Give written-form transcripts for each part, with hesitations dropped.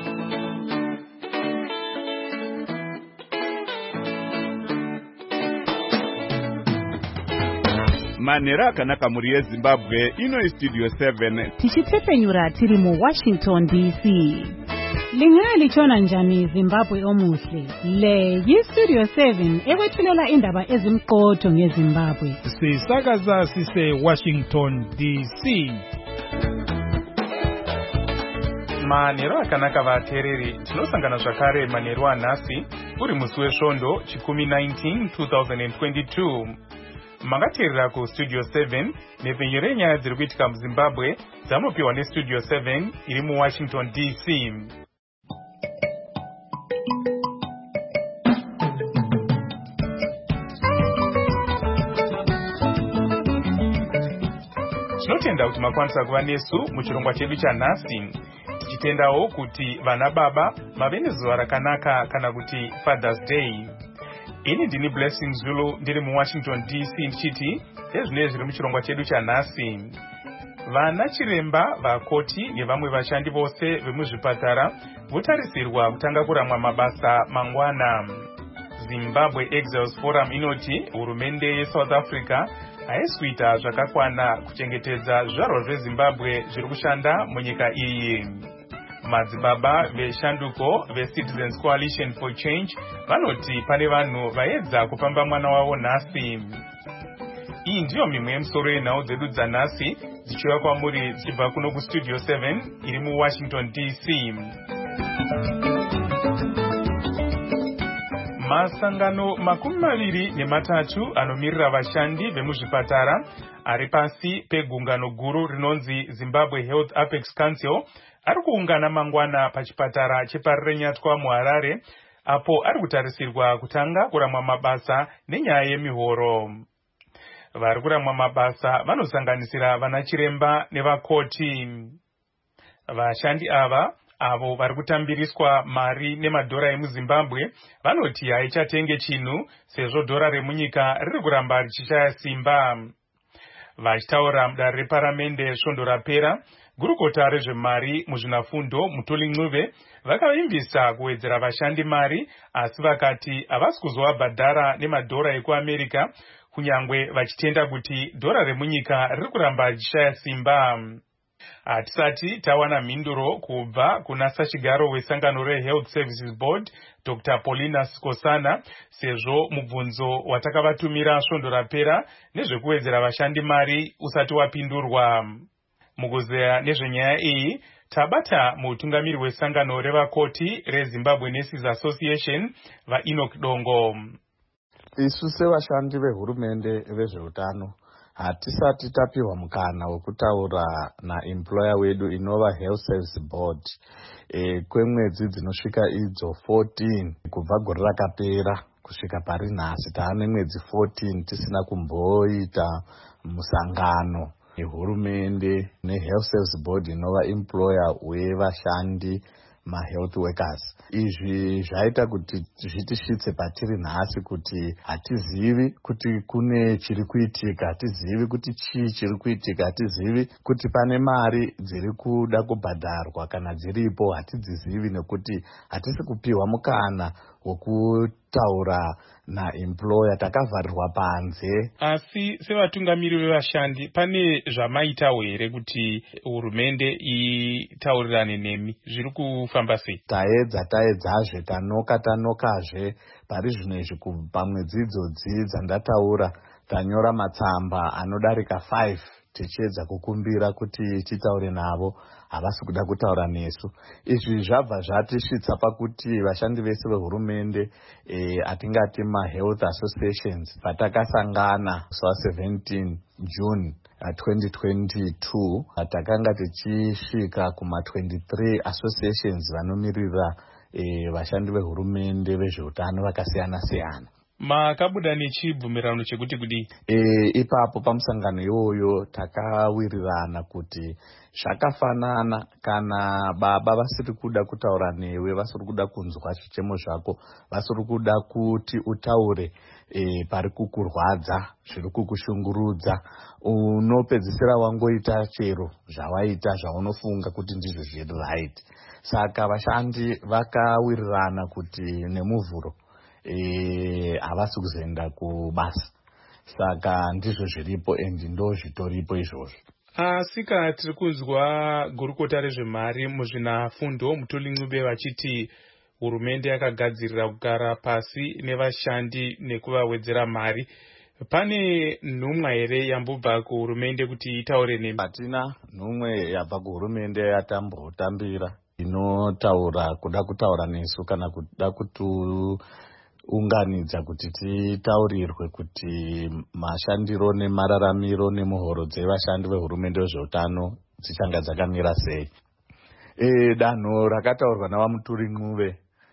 Manera akanaka muri yeZimbabwe ino Studio 7 tichitepfenyura tiri mu Washington DC. Lingali chona njani Zimbabwe omuhle. Le yi-Studio 7 ekwethulela indaba ezimqotho ngeZimbabwe. Sisakaza sise Washington DC. Manero akanaka vateereri, tinosangana zvakare manero anhasi uri musi wesvondo chikumi 19 2022. Mangateerera ku Studio 7 nepfenyuro renyaya dziri kuitika muZimbabwe dzamupiwa neStudio 7 iri muWashington DC. Tinotenda kuti makwanisa kuva nesu muchirongwa chedu chanhasi, tichitendawo kuti vana baba vave nezuva rakanaka kana kuti Father's Day. Ini ndini Blessing Zulu ndiri muWashington DC ndichiti ezvinezvi zviri muchirongwa chedu chanhasi. Vana chiremba, vakoti nevamwe vashandi vose vemuzvipatara votarisirwa kutanga kuramwa mabasa mangwana. Zimbabwe Exiles Forum inoti hurumende yeSouth Africa haisi kuita zvakakwana kuchengetedza zvizvarwa zveZimbabwe zviri kushanda munyika iyi. Madzibaba veshanduko veCitizens Coalition for Change vanoti pane vanhu vaedza kupamba mwana wavo nhasi. Iyi ndiyo mimwe yemisoro yenhau dzedu dzanhasi dzichiuya kwamuri dzichibva kuno kuStudio 7 iri muWashington DC. Masangano 23 anomirira vashandi vemuzvipatara ari pasi pegungano guru rinonzi Zimbabwe Health Apex Council ari kuungana mangwana pachipatara cheParirenyatwa muHarare, apo ari kutarisirwa kutanga kuramwa mabasa nenyaya yemihoro. Vari kuramwa mabasa vanosanganisira vanachiremba nevakoti. Vashandi ava avo vari kutambiriswa mari nemadhora emuZimbabwe vanoti haichatenge chinhu sezvo dhora remunyika riri kuramba richishaya simba. Vachitaura mudare reparamende svondo rapera, gurukota rezvemari muzvinafundo Mutoli Ncube vakavimbisa kuwedzera vashandi mari, asi vakati havasi kuzovabhadhara nemadhora ekuAmerika kunyangwe vachitenda kuti dhora remunyika riri kuramba richishaya simba. Hatisati tawana mhinduro kubva kuna sachigaro wesangano reHealth Services Board Dr. Paulina Skosana, sezvo mubvunzo watakavatumira svondo rapera nezvekuwedzera vashandi mari usati wapindurwa. Mukuzeya nezvenyaya iyi tabata mutungamiri wesangano revakoti reZimbabwe Nurses Association vaEnoch Dongo. Isu sevashandi vehurumende vezveutano hatisati tapiwa mukana wekutaura naemployer wedu inova Health Service Board kwemwedzi dzinosvika idzo 14 kubva gore rakapera kusvika pari nhasi taane mwedzi 14 tisina kumboita musangano nehurumende neHealth Service Board inova employer wevashandi mahealth workers. Izvi zvaita kuti zvitisvitse patiri nhasi kuti hatizivi kuti kune chiri kuitika, hatizivi kuti chii chiri kuitika, hatizivi kuti pane mari dziri kuda kubhadharwa kana dziripo, hatidzizivi nekuti hatisi kupiwa mukana wokutaura naemployer, takavharirwa panze. Asi sevatungamiri vevashandi pane zvamaitawo here kuti hurumende itaurirane nemi? Zviri kufamba sei? Taedzazve tanokazve pari zvino izvi pamwedzi idzodzi dzandataura tanyora matsamba anodarika 5 tichiedza kukumbira kuti titaure navo, havasi kuda kutaura nesu. Izvi zvabva zvatisvitsa pakuti vashandi vese vehurumende atingati mahealth associations patakasangana suwa 17 June 2022 takanga tichisvika kuma 23 associations vanomirira vashandi vehurumende vezveutano vakasiyana siyana. makabuda nechibvumirano chekuti kudii? Ipapo pamusangano iwoyo takawirirana kuti zvakafanana kana baba vasiri kuda kutaura newe, vasiri kuda kunzwa zvichemo zvako, vasiri kuda kuti utaure pari kukurwadza, zviri kukushungurudza, unopedzisira wangoita chero zvawaita zvaunofunga kuti ndizvo zviri right. Saka vashandi vakawirirana kuti nemuvhuro havasi kuzoenda kubasa. Saka ndizvo zviripo endi ndo zvitoripo izvozvo. Asika tiri kuzwa gurukota rezvemari muzvinafundo Mutuli Ncube vachiti hurumende yakagadzirira kugara pasi nevashandi nekuvawedzera mari. Pane nhumwa here yambobva kuhurumende kuti itaure nemi? Hatina nhumwe yabva kuhurumende yatambotambira inotaura kuda kutaura nesu kana kuda unganidza kuti titaurirwe kuti mashandiro nemararamiro nemuhoro dzevashandi vehurumende vezveutano dzichanga dzakamira sei. Danho rakataurwa navamuturi Ncube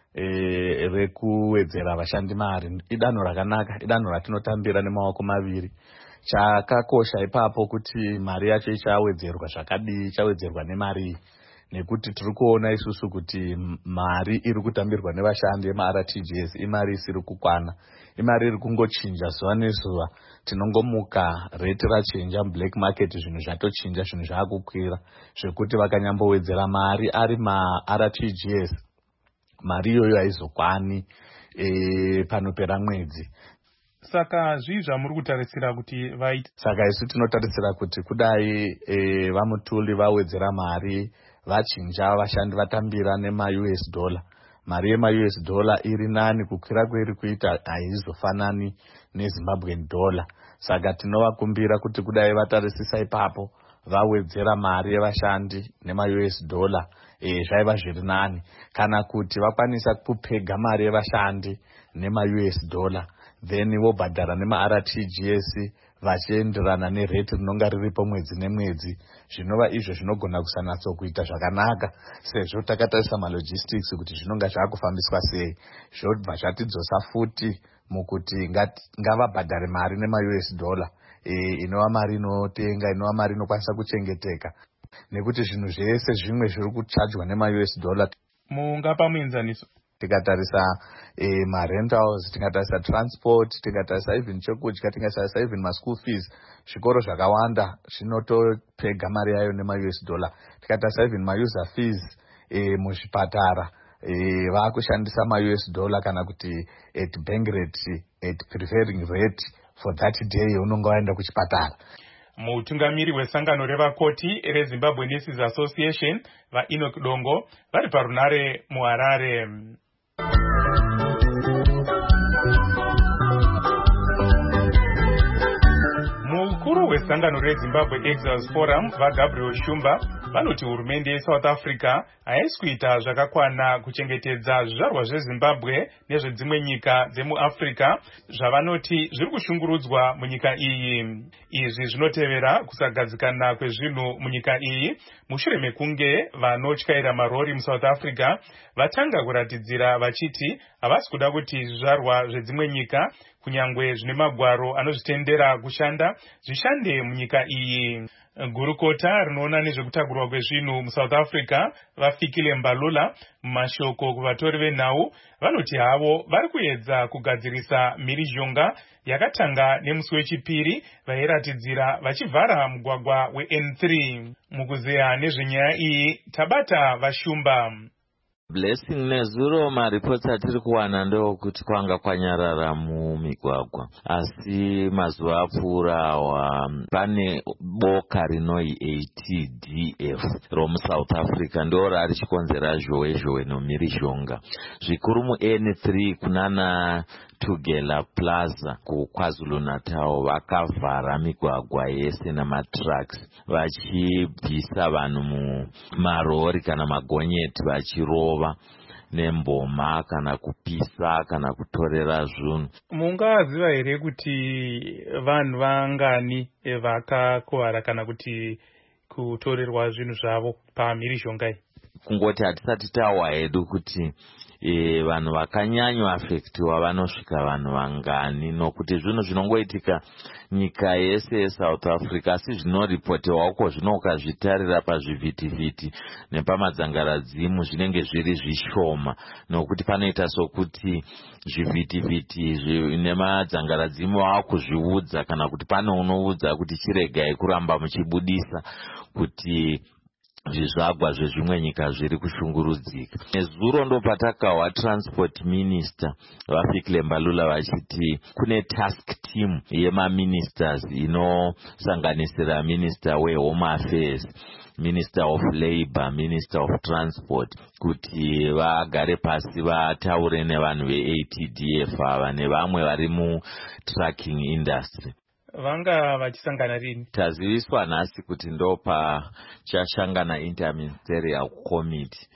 rekuwedzera vashandi mari idanho rakanaka, idanho ratinotambira nemaoko maviri. Chakakosha ipapo kuti mari yacho ichawedzerwa zvakadii, ichawedzerwa nemari, nekuti tiri kuona isusu kuti mari iri kutambirwa nevashandi ema-RTGS imari isiri kukwana, imari iri kungochinja zuva nezuva. Tinongomuka rate rachinja, black market zvinhu zvatochinja, zvinhu zvaakukwira zvekuti vakanyambowedzera mari ari ma-RTGS mari iyoyo haizokwani panopera mwedzi. Saka zvii zvamuri kutarisira kuti vaite? Saka isu tinotarisira kuti kudai vamutuli vawedzera mari, vachinja vashandi vatambira nema-US dollar, mari yema-US dollar iri nani, kukwira kwairi kuita haizofanani neZimbabwean dollar. Saka tinovakumbira kuti kudai vatarisisa ipapo vawedzera mari yevashandi nema-US dollar zvaiva zviri nani, kana kuti vakwanisa kupega mari yevashandi nema-US dollar then vobhadhara nema-RTGS vachienderana nerate rinonga riripo mwedzi nemwedzi. Zvinova izvo zvinogona kusanatsokuita zvakanaka, sezvo takatarisa malogistics kuti zvinonga zvaakufambiswa sei. Zvobva zvatidzosa futi mukuti ngavabhadhare mari nema-US dollar inova mari inotenga, inova mari inokwanisa kuchengeteka, nekuti zvinhu zvese zvimwe zviri kuchajwa nema-US dollar. Mungapa muenzaniso? Tikatarisa ma-rentals, tikatarisa transport, tikatarisa even chokudya, tikatarisa even ma-school fees, zvikoro zvakawanda zvinotopega mari yayo nema-US dollar. Tikatarisa even ma-user fees muzvipatara vaakushandisa ma-US dollar kana kuti at bank rate, at prevailing rate for that day unonga waenda kuchipatara. Mutungamiri wesangano revakoti reZimbabwe Nurses Association vaEnoch Dongo vari parunare muHarare. Mukuru wesangano reZimbabwe Exiles Forum vaGabriel Shumba vanoti hurumende yeSouth Africa haisi kuita zvakakwana kuchengetedza zvizvarwa zveZimbabwe nezvedzimwe nyika dzemuAfrica zvavanoti zviri kushungurudzwa munyika iyi. Izvi zvinotevera kusagadzikana kwezvinhu munyika iyi mushure mekunge vanotyaira marori muSouth Africa vatanga kuratidzira vachiti havasi kuda kuti zvizvarwa zvedzimwe nyika kunyangwe zvine magwaro anozvitendera kushanda zvishande munyika iyi. Gurukota rinoona nezvekutagurwa kwezvinhu muSouth Africa vaFikile Mbalula mumashoko kuvatori venhau vanoti havo vari kuedza kugadzirisa mhirizhonga yakatanga nemusi wechipiri vairatidzira vachivhara mugwagwa weN3. Mukuzeya nezvenyaya iyi tabata vaShumba. Blessing nezuro maripoti atiri kuwana ndokuti kwanga kwanyarara mumigwagwa, asi mazuva apfuura pane boka rinoi ATDF romuSouth Africa ndo rari chikonzera zhowe nomhirizhonga zvikuru muN3 kunana Tugela Plaza kuKwaZulu Natal. Vakavhara migwagwa yese namatrucks vachibvisa vanhu mumarori kana magonyeti vachirova nemboma kana kupisa kana kutorera zvinhu. Mungaziva here kuti vanhu vangani vakakuwara kana kuti kutorerwa zvinhu zvavo pamhirizhonga iyi? kungoti hatisati tawa hedu kuti vanhu vakanyanywa affectiwa vanosvika vanhu vangani, nokuti zvinhu zvinongoitika nyika yese yeSouth Africa, asi zvinoripotewa zvino ukazvitarira pazvivhitivhiti nepamadzangaradzimu zvinenge zviri zvishoma, nokuti panoita sokuti zvivhitivhiti nemadzangaradzimu vakuzviudza, kana kuti pane unoudza kuti chiregai kuramba muchibudisa kuti zvizvagwa zvezvimwe nyika zviri kushungurudzika. Nezuro ndo patakawa transport minister vafikile Mbalula vachiti kune task team yemaministers inosanganisira minister wehome affairs, minister of labor, minister of transport, kuti vagare pasi vataure nevanhu veATDF ava nevamwe vari mutracking industry. Vanga vachisangana rini? Taziviswa nhasi kuti ndo pachashangana interministerial committee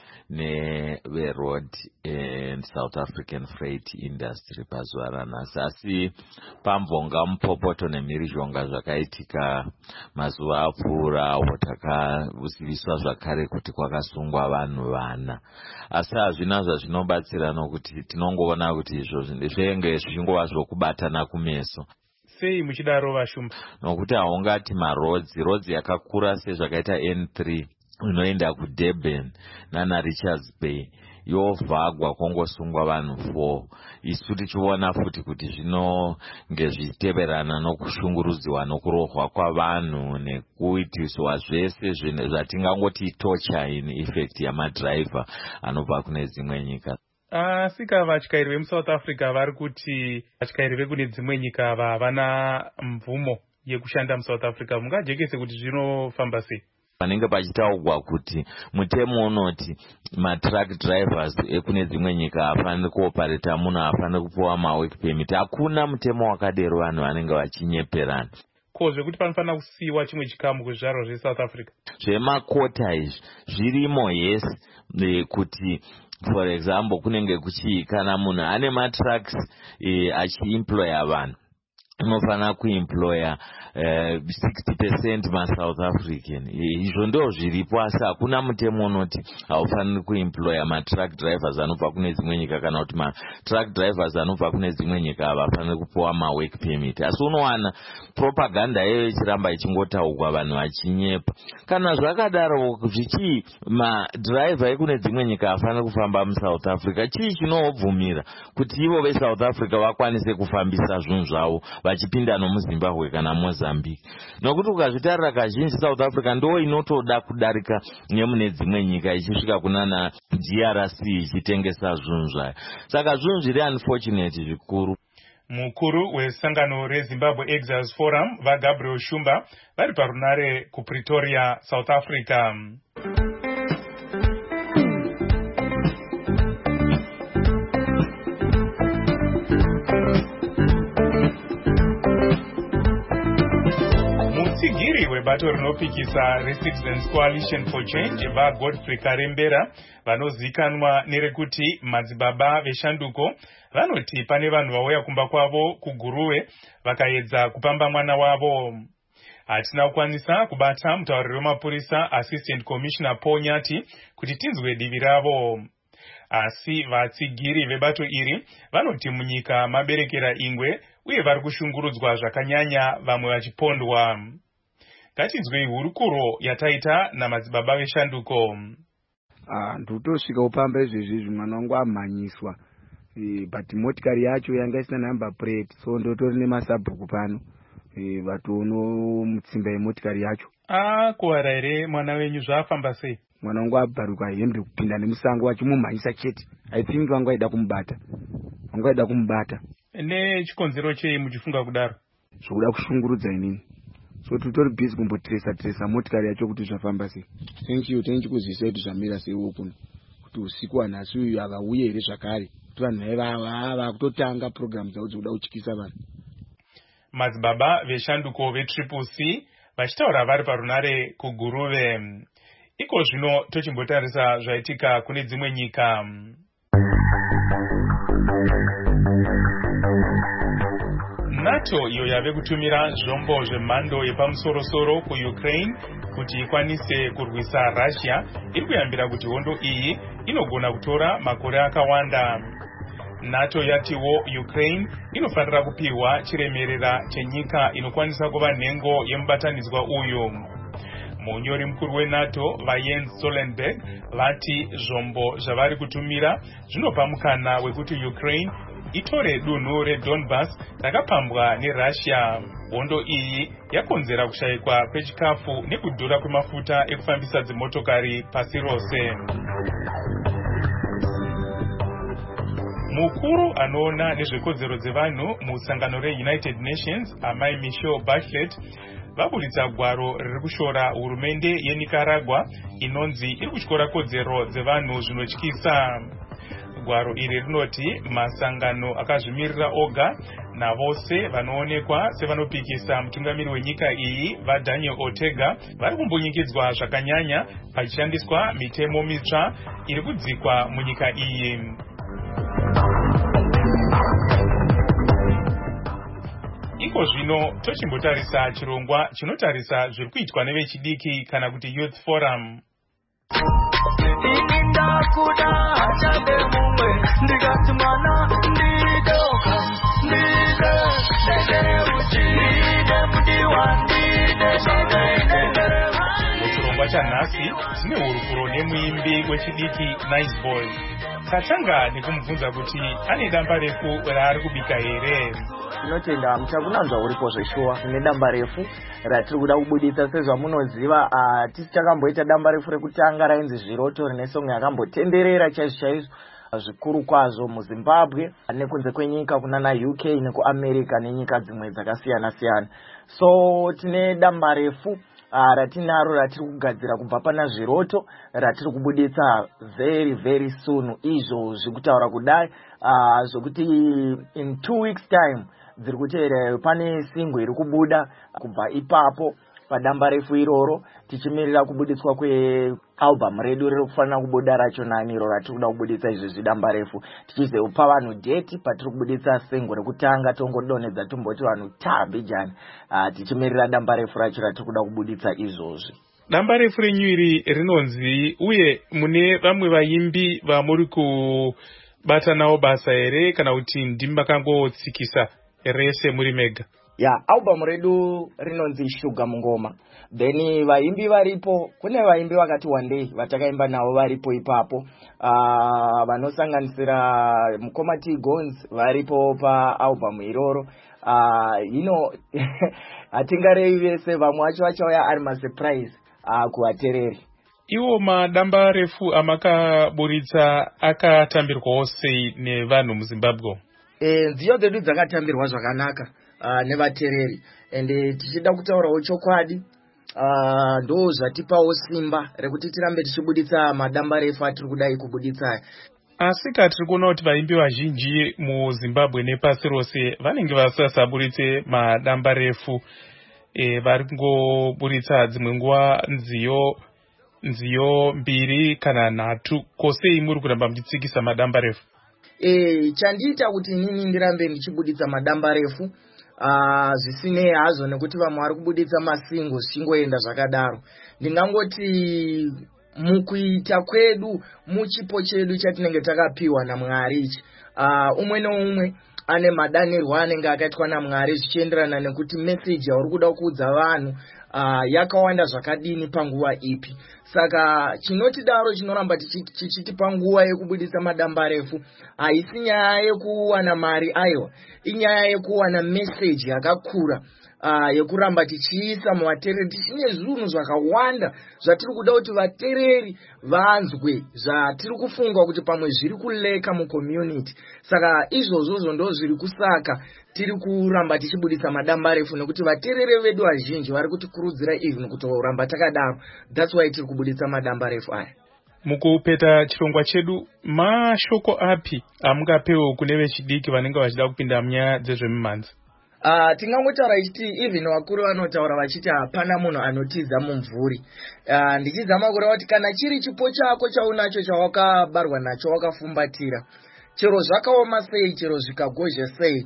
neveroad and South African freight industry pazuva ranhasi, asi pamvonga mupopoto nemhirizhonga zvakaitika mazuva apfuura takaziviswa zvakare kuti kwakasungwa vanhu 4, asi hazvina zvazvinobatsira nokuti tinongoona kuti izvo zvenge zvichingova zvokubatana kumeso. Sei muchidaro vashumba? Nokuti haungati roads yakakura sezvakaita N3 inoenda kuDurban naRichards Bay yovhagwa kwongosungwa vanhu 4, isu tichiona futi kuti zvinonge zvichiteverana nokushungurudziwa nokurohwa kwavanhu nekuitiswa zvese zvatingangoti torture in effect yamadriver anobva kune dzimwe nyika. Asika vatyairi vemuSouth Africa vari kuti vatyairi vekune dzimwe nyika ava havana mvumo yekushanda muSouth Africa. Mungajekese kuti zvinofamba sei? Panenge pachitaurwa kuti mutemo unoti matruck drivers ekune dzimwe nyika hafaniri kuopareta munhu, hafaniri kupiwa mawork permit. Hakuna mutemo wakadero, vanhu vanenge vachinyeperana. Ko zvekuti panofanira kusiyiwa chimwe chikamu kuzvizvarwa zveSouth Africa zvemakota izvi zvirimo, yes, kuti for example kunenge kuchikana munhu ane matrucks achiemploya vanhu unofanira kuemploya 60% maSouth African. Izvo ndo zviripo, asi hakuna mutemo unoti haufaniri kuemploya matruck drivers anobva kune dzimwe nyika, kana kuti matruck drivers anobva kune dzimwe nyika havafaniri kupiwa mawork permit. Asi unowana propaganda yeyo ichiramba ichingotaurwa vanhu vachinyepa. Kana zvakadaro zvichii madriver ekune dzimwe nyika hafaniri kufamba muSouth Africa, chii chinobvumira kuti ivo veSouth Africa vakwanise kufambisa zvinhu zvavo vachipinda nomuZimbabwe kana Mozambique? Nokuti ukazvitarira kazhinji South Africa ndo inotoda kudarika nemune dzimwe nyika ichisvika kunana DRC ichitengesa zvinhu zvayo. Saka zvinhu zviri unfortunate zvikuru. Mukuru wesangano reZimbabwe Exile Forum vaGabriel Shumba vari parunare kuPretoria, South Africa. Mutsigiri webato rinopikisa reCitizens Coalition for Change vaGodfrey Karembera vanozikanwa nerekuti madzibaba veshanduko vanoti pane vanhu vauya kumba kwavo kuGuruwe vakaedza kupamba mwana wavo. Hatina kukwanisa kubata mutauriri wemapurisa Assistant Commissioner Paul Nyati kuti tinzwe divi ravo, asi vatsigiri vebato iri vanoti munyika maberekera ingwe uye vari kushungurudzwa zvakanyanya, vamwe vachipondwa. Ngatinzwei hurukuro yataita namadzibaba veshanduko. Ndotosvika upamba izvezvi mwana wangu amhanyiswa, but motikari yacho yanga isina number plate, so ndotori nemasabhuku pano vatono mutsimba yemotikari yacho. Kuwara here mwana wenyu, zvafamba sei? Mwana wangu abharuka hembe kupinda nemusango vachimumhanyisa chete. I think vanga vaida kumubata. Nechikonzero chei muchifunga kudaro? Zvokuda kushungurudza inini. So tutori busy kumbotresa motikari yacho kuti zvafamba sei. Thank you, tichikuzivisa kuti zvamira sei ukuno. Kuti usiku anhasi uyu havauye here zvakare. Kuti vanhu vakutotanga program dzavo dzokuda kutyisa vanhu. Madzibaba veshanduko veTriple C vachitaura vari parunare kuGuruve. Iko zvino tochimbotarisa zvaitika kune dzimwe nyika. NATO iyo yave kutumira zvombo zvemhando yepamusoro-soro kuUkraine kuti ikwanise kurwisa Russia iri kuyambira kuti hondo iyi inogona kutora makore akawanda. NATO yatiwo Ukraine inofanira kupiwa chiremerera chenyika inokwanisa kuva nhengo yemubatanidzwa uyu. Munyori mukuru weNATO vaJens Stoltenberg vati zvombo zvavari kutumira zvinopa mukana wekuti Ukraine itore dunhu reDonbas rakapambwa neRussia. Hondo iyi yakonzera kushayikwa kwechikafu nekudhura kwemafuta ekufambisa dzimotokari pasi rose. Mukuru anoona nezvekodzero dzevanhu musangano reUnited Nations amai Michelle Bachelet vaburitsa gwaro riri kushora hurumende yeNicaragua inonzi iri kutyora kodzero dzevanhu zvinotyisa. Gwaro iri rinoti masangano akazvimirira oga navose vanoonekwa sevanopikisa mutungamiri wenyika iyi vaDaniel Ortega vari kumbunyikidzwa zvakanyanya pachishandiswa mitemo mitsva iri kudzikwa munyika iyi. Iko zvino tochimbotarisa chirongwa chinotarisa zviri kuitwa nevechidiki kana kuti Youth Forum. Muchirongwa chanhasi tine hurukuro nemuimbi wechidiki Nice Boy. Tatanga nekumubvunza kuti ane damba refu raari kubika here. Tinotenda muchakunanzwa uripo zveshuwa tine damba refu ratiri kuda kubuditsa sezvamunoziva. Tisi takamboita damba refu rekutanga rainzi Zviroto rine songo yakambotenderera chaizvo zvikuru kwazvo muZimbabwe nekunze kwenyika kunana UK nekuAmerica nenyika dzimwe dzakasiyana siyana. So tine damba refu ratinaro ratiri kugadzira kubva pana Zviroto ratiri kubuditsa very soon. Izvo zvikutaura kudai zvokuti in 2 weeks time dziri kuteera pane single iri kubuda kubva ipapo padamba refu iroro tichimirira kubuditswa kwealbum redu riri kufanira kubuda racho naniro ratiri kuda kubuditsa izvi zvidamba refu tichizopa vanhu date patiri kubuditsa single rekutanga tongodonedza tomboti vanhu tabijani tichimirira damba refu racho ratiri kuda kubuditsa izvozvi. Damba refu renyu iri rinonzi uye mune vamwe vaimbi vamuri kubata navo basa here kana kuti ndimi makangotsikisa rese muri mega? Album redu rinonzi Shuga Mungoma. Then vaimbi varipo, kune vaimbi vakati one day vatakaimba navo varipo ipapo. Vanosanganisira Mukoma T Gones varipo pa album iroro. Hatingarei vese vamwe vacho vachauya ari masurprise kuvatereri. Iwo madamba refu amakaburitsa akatambirwawo sei nevanhu muZimbabwe? Nziyo dzedu dzakatambirwa zvakanaka nevatereri ende tichida kutaurawo chokwadi ndo zvatipawo simba rekuti tirambe tichibuditsa madamba refu atiri kudai kubuditsa. Asi tiri kuona kuti vaimbi vazhinji muZimbabwe nepasi rose vanenge vasasaburitse madamba refu, vari kungoburitsa dzimwe nguva nziyo 2 kana 3. Kosei muri kuramba muchitsikisa madamba refu? Chandiita kuti inini ndirambe ndichibuditsa madamba refu zvisinei hazvo nekuti vamwe vari kubuditsa masingo zvichingoenda zvakadaro. Ndingangoti mukuita kwedu muchipo chedu chatinenge takapiwa naMwari ichi, umwe neumwe ane madanirwo anenge akaitwa naMwari zvichienderana nekuti message yauri kuda kuudza vanhu yakawanda zvakadini panguva ipi. Saka chinotidaro chinoramba chichitipa nguva yekubuditsa madamba refu haisi nyaya yekuwana mari, aiwa inyaya yekuwana message yakakura yekuramba tichiisa muvatereri. Tichine zvinhu zvakawanda zvatiri kuda kuti vatereri vanzwe, zvatiri kufunga kuti pamwe zviri kuleka mucommunity. Saka izvozvo ndo zviri kusaka tiri kuramba tichibuditsa madamba refu nekuti vatereri vedu vazhinji vari kutikurudzira even kutoramba takadaro. That's why tiri kubuditsa madamba refu aya. Mukupeta chirongwa chedu, mashoko api amungapewo kune vechidiki vanenge vachida kupinda munyaya dzezvemimhanzi? Tingangotaura ichiti even vakuru vanotaura vachiti hapana munhu anotiza mumvuri. Ndichizama kureva kuti kana chiri chipo chako chaunacho chawakabarwa nacho wakafumbatira, chero zvakaoma sei, chero zvikagozha sei,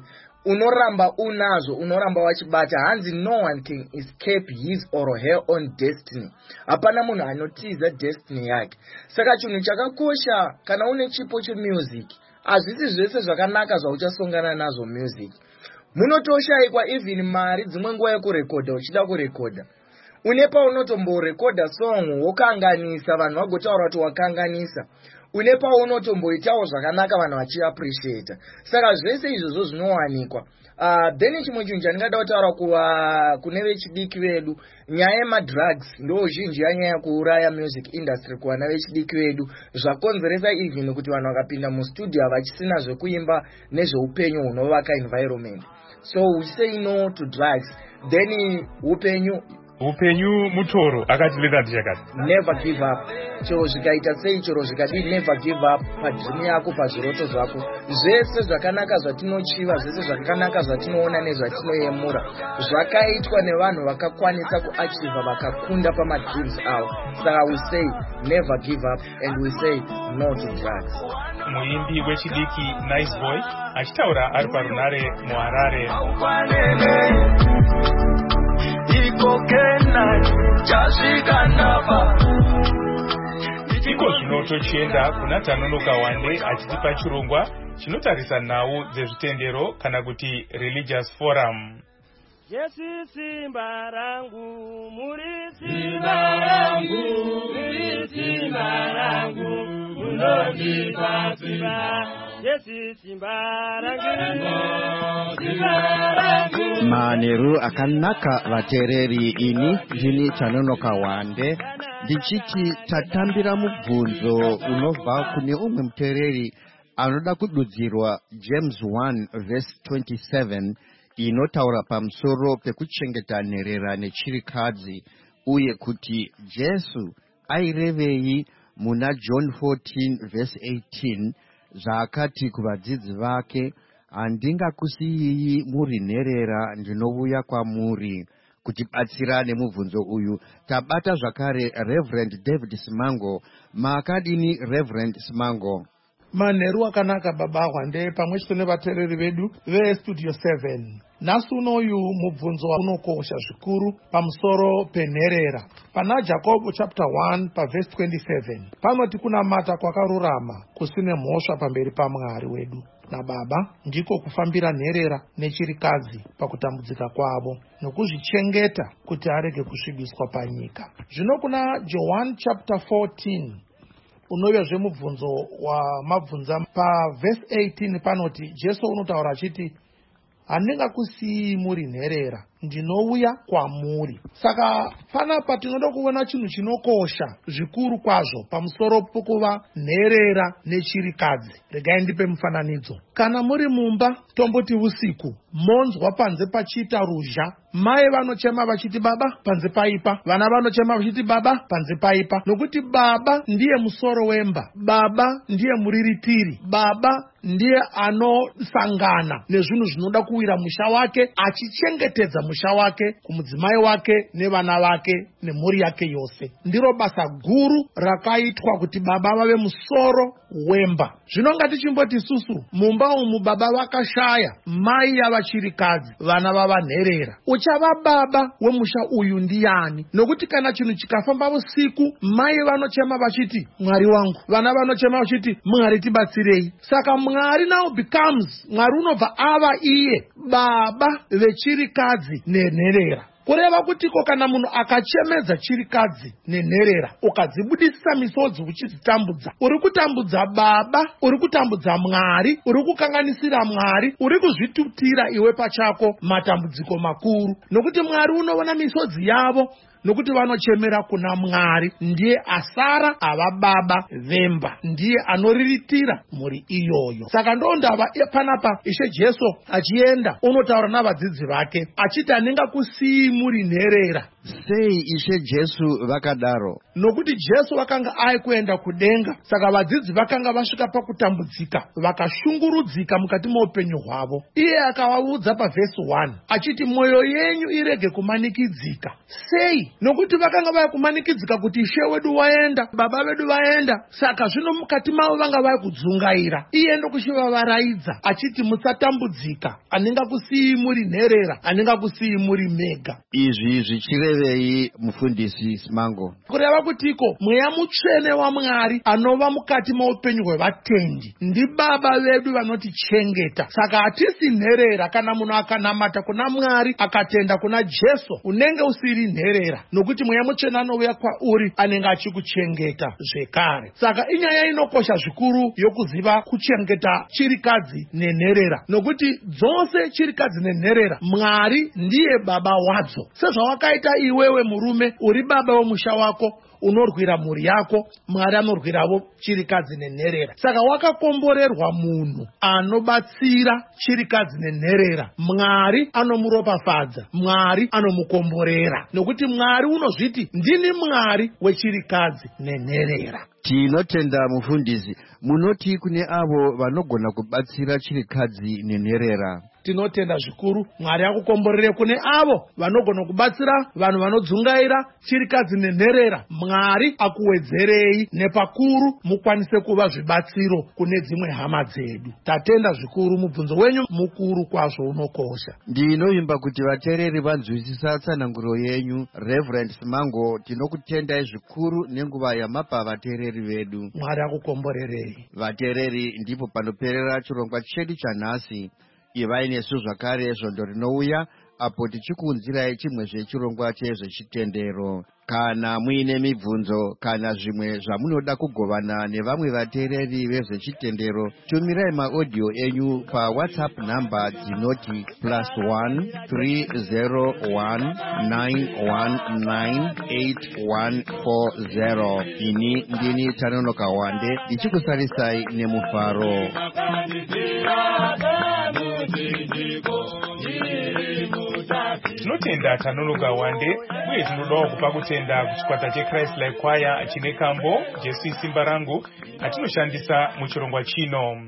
unoramba unazo, unoramba wachibata. Hanzi no one can escape his or her own destiny. Hapana munhu anotiza destiny yake. Saka chinhu chakakosha kana une chipo chemusic, hazvisi zvese zvakanaka zvauchasongana nazvo music. Munotoshaikwa even mari dzimwe nguva yekurekodha uchida kurekodha. Une paunotomborekodha song wokanganisa, vanhu vagotaura kuti wakanganisa. Une paunotomboitawo zvakanaka, vanhu vachiappreciate. Saka zvese izvozvo zvinowanikwa. Then chimwe chinhu chandingada kutaura kune vechidiki vedu, nyaya yemadrugs ndo zhinji yanyaya kuuraya music industry kuvana vechidiki vedu, zvakonzeresa even kuti vanhu vakapinda mustudio havachisina zvekuimba nezveupenyu hunovaka environment. So we say no to drugs. Then upenyu mutoro akatileta tichakati never give up. Chero zvikaita sei, chero zvikadii, never give up padream yako, pazviroto zvako. Zvese zvakanaka zvatinochiva, zvese zvakanaka zvatinoona nezvatinoyemura, zvakaitwa nevanhu vakakwanisa kuachiva, vakakunda pamadreams avo. Saka we say never give up and we say no to drugs. Muimbi wechidiki Nice Boy achitaura ari parunare muHarare. Iko zvino tochienda kuna Tanonoka Wande achitipa chirongwa chinotarisa nhau dzezvitendero kana kuti religious forum. Yesu simba rangu, muri simba rangu, muri simba rangu, munondipa simba. Yesu simba rangu, simba rangu. Manheru akanaka vateereri, ini ndini Tanonoka Wande ndichiti tatambira mubvunzo unobva kune umwe muteereri anoda kududzirwa James 1:27 inotaura pamusoro pekuchengeta nherera nechirikadzi, uye kuti Jesu airevei muna John 14:18 zvaakati kuvadzidzi vake, handingakusiyii muri nherera, ndinouya kwamuri. Kutibatsira nemubvunzo uyu tabata zvakare Reverend David Simango. Maakadini Reverend Simango? Manheru akanaka baba Wande pamwe chete nevateereri vedu vestudio 7. Nhasi unoyu mubvunzo unokosha zvikuru pamusoro penherera. Pana Jacob chapter 1 verse 27 panoti kunamata kwakarurama kusine mhosva pamberi paMwari wedu naBaba ndiko kufambira nherera nechirikadzi pakutambudzika kwavo nokuzvichengeta kuti arege kusvibiswa panyika. Zvino kuna John chapter 14 unovezve mubvunzo wamabvunza verse 18 panoti Jesu unotaura achiti, handingakusiyii muri nherera, ndinouya kwamuri. Saka panapa tinoda kuona chinhu chinokosha zvikuru kwazvo pamusoro pokuva nherera nechirikadzi. Regai ndipe mufananidzo. Kana muri mumba, tomboti usiku, monzwa panze pachiita ruzha, mai vanochema vachiti baba, panze paipa. Vana vanochema vachiti baba, panze paipa. Nokuti baba ndiye musoro wemba, baba ndiye muriritiri, baba ndiye anosangana nezvinhu zvinoda kuwira musha wake, achichengetedza musha wake kumudzimai wake nevana vake nemhuri yake yose. Ndiro basa guru rakaitwa kuti baba vave musoro wemba. Zvino ngatichimboti isusu mumba umu baba vakashaya, mai yavachirikadzi, vana vava nherera. Uchava baba wemusha uyu ndiani? Nokuti kana chinhu chikafamba usiku, mai vanochema vachiti Mwari wangu, vana vanochema vachiti Mwari tibatsirei. Saka Mwari now becomes, Mwari unobva ava iye baba vechirikadzi nenherera. Kureva kutiko kana munhu akachemedza chirikadzi nenherera ukadzibudisisa misodzi uchidzitambudza, uri kutambudza baba, uri kutambudza Mwari, uri kukanganisira Mwari, uri kuzvitutira iwe pachako matambudziko makuru. Nokuti Mwari unoona misodzi yavo, nokuti vanochemera kuna Mwari. Ndiye asara ava baba vemba, ndiye anoriritira muri iyoyo. Saka ndondava panapa Ishe Jesu achienda unotaura navadzidzi vake achiti handingakusiyii muri nherera, sei Ishe Jesu vakadaro? Nokuti Jesu vakanga kuenda kudenga, saka vadzidzi vakanga vasvika pakutambudzika, vakashungurudzika mukati meupenyu hwavo. Iye akavaudza pavhesi 1 achiti mwoyo yenyu irege kumanikidzika. Sei? Nokuti vakanga vaya kumanikidzika kuti Ishe wedu waenda, baba vedu vaenda, saka zvino mukati mavo vanga vaya kudzungaira. Iye ndokuchivavaraidza achiti musatambudzika, anengakusiyi muri nherera, anengakusiyi muri mega. Izvi zvichirevei mufundisi Simango? Kureva kutiko mweya mutsvene waMwari anova mukati meupenyu hwevatendi ndi baba vedu vanotichengeta. Saka hatisi nherera kana munhu akanamata kuna Mwari akatenda kuna Jesu unenge usiri nherera, nokuti mweya mutsvene anouya kwauri anenge achikuchengeta zvekare. Saka inyaya inokosha zvikuru yokuziva kuchengeta chirikadzi nenherera, nokuti dzose chirikadzi nenherera Mwari ndiye baba wadzo. Sezvawakaita iwewe murume uri baba wemusha wako, unorwira mhuri yako, Mwari anorwiravo chirikadzi nenherera. Saka wakakomborerwa munhu anobatsira chirikadzi nenherera. Mwari anomuropafadza, Mwari anomukomborera, nokuti Mwari unozviti ndini Mwari wechirikadzi nenherera. Tinotenda mufundisi, munoti kune avo vanogona kubatsira chirikadzi nenherera. Tinotenda zvikuru, Mwari akukomborere kune avo vanogona kubatsira vanhu vanodzungaira chirikadzi nenherera. Mwari akuwedzerei nepakuru mukwanise kuva zvibatsiro kune dzimwe hama dzedu. Tatenda zvikuru, mubvunzo wenyu mukuru kwazvo unokosha. Ndinovimba kuti vateereri vanzwisisa tsananguro yenyu. Reverend Simango, tinokutendai zvikuru nenguva yamapa vateereri vedu. Mwari akukomborerei. Vateereri, ndipo panoperera chirongwa chedu chanhasi. Ivai nesu zvakare zvondo rinouya apo tichikuunzirai chimwe zvechirongwa chezvechitendero. Kana muine mibvunzo kana zvimwe zvamunoda kugovana nevamwe vateereri vezvechitendero, tumirai maaudio enyu paWhatsApp namba dzinoti +1 301 919 8140. Ini ndini Tanonoka Wande ndichikusarisai nemufaro. Tinotenda Tanonoka Wande, uye tinodawo kupa kutenda kuchikwata cheChrist Life Choir chine kambo Jesu Simba Rangu atinoshandisa muchirongwa chino.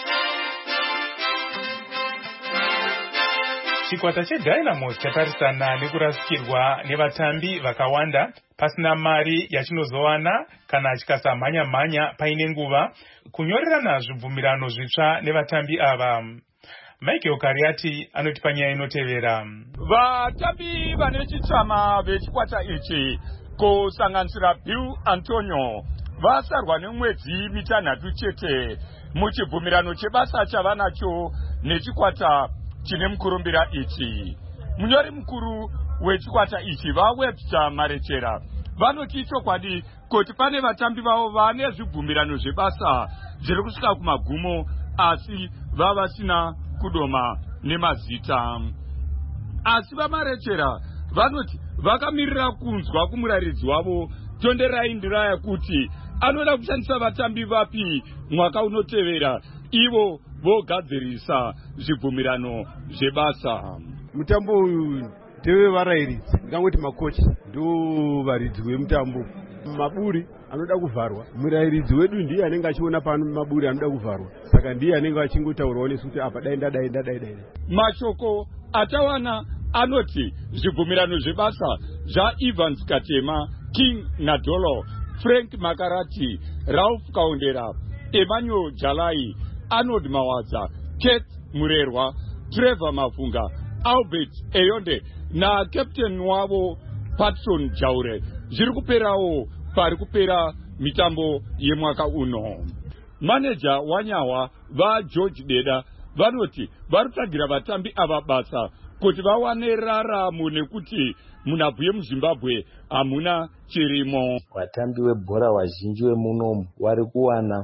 Chikwata cheDynamos chatarisana nekurasikirwa nevatambi vakawanda pasina mari yachinozowana kana chikasamhanya-mhanya paine nguva kunyorerana zvibvumirano zvitsva nevatambi ava. Michael Kariati anotipa nyaya inotevera. Vatambi vane chitsama vechikwata ichi kusanganisira Bill Antonio vasarwa nemwedzi mitanhatu chete muchibvumirano chebasa chavanacho nechikwata chine mukurumbira ichi. Munyori mukuru wechikwata ichi vaWebster Marechera vanoti chokwadi kuti pane vatambi vavo vane zvibvumirano zvebasa zviri kusvika kumagumo asi vavasina kudoma nemazita. Asi vaMarechera vanoti vakamirira kunzwa kumurayiridzi wavo Tonderai Ndiraya kuti anoda kushandisa vatambi vapi mwaka unotevera ivo vogadzirisa zvibvumirano zvebasa. Mutambo uyu ndewevarayiridzi, ndingangoti makochi ndo varidzi vemutambo. Maburi anoda kuvharwa, murayiridzi wedu ndiye anenge achiona pano maburi anoda kuvharwa, saka ndiye anenge achingotaurawo nesu kuti apa dai. Mashoko atawana anoti zvibvumirano zvebasa zvaEvans Katema, King Nadolo, Frank Makarati, Ralph Kaundera, Emmanuel Jalai, Arnold Mawadza, Kate Murerwa, Trevor Mafunga, Albert Eyonde na Captain wavo Patson Jaure zviri kuperawo pari kupera mitambo yemwaka uno. Manager wanyawa vaGeorge Deda vanoti varitagira vatambi ava basa kuti vawane raramo nekuti munhabvu yemuZimbabwe hamuna chirimo. Vatambi vebhora vazhinji vemunomu vari kuwana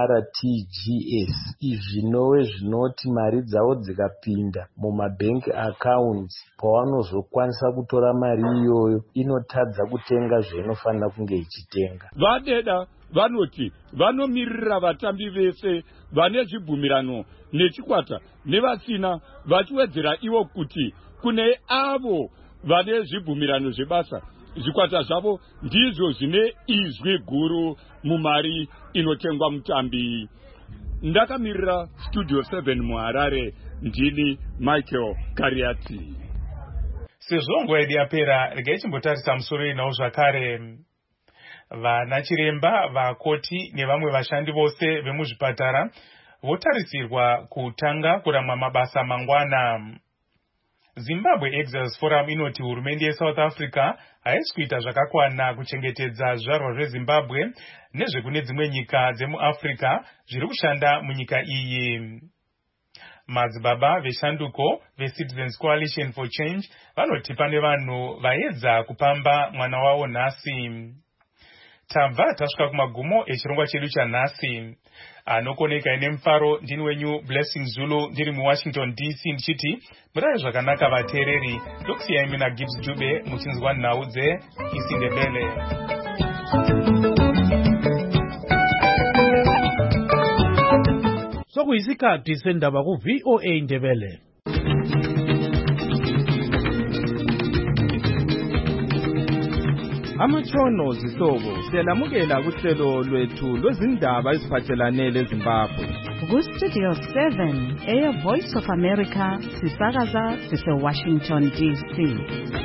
maRTGS, izvinove zvinoti mari dzavo dzikapinda mumabhenki accounts pavanozokwanisa kutora mari iyoyo inotadza kutenga zvainofanira kunge ichitenga. VaDeda vanoti vanomirira vatambi vese vane zvibvumirano nechikwata nevasina, vachiwedzera ivo kuti kune avo vane zvibvumirano zvebasa zvikwata zvavo ndizvo zvine izwi guru mumari inotengwa mutambi. Ndakamirira Studio 7 muHarare, ndini Michael Kariati. Sezvo nguva yedu yapera, regai chimbotarisa musoro inawo zvakare. Vana chiremba, vakoti nevamwe vashandi vose vemuzvipatara votarisirwa kutanga kuramba mabasa mangwana. Zimbabwe Exodus Forum inoti hurumende yeSouth Africa haisi kuita zvakakwana kuchengetedza zvizvarwa zveZimbabwe nezvekune dzimwe nyika dzemuAfrica zviri kushanda munyika iyi. Madzibaba veshanduko veCitizens Coalition for Change vanoti pane vanhu vaedza kupamba mwana wavo nhasi. Tabva tasvika kumagumo echirongwa chedu chanhasi. Anokoneka ine mufaro ndini wenyu Blessing Zulu ndiri muWashington DC ndichiti murai zvakanaka vateereri. Ndokusiyai mina Gibbs Dube muchinzwa nhau dzeIsiNdebele. Sokuyisikhathi sendaba ku-VOA Ndebele. Amatshono zihlobo siyalamukela kuhlelo lwethu lwezindaba eziphathelane leZimbabwe. Ku-Studio 7 eyeVoice of America sisakaza sise-Washington DC.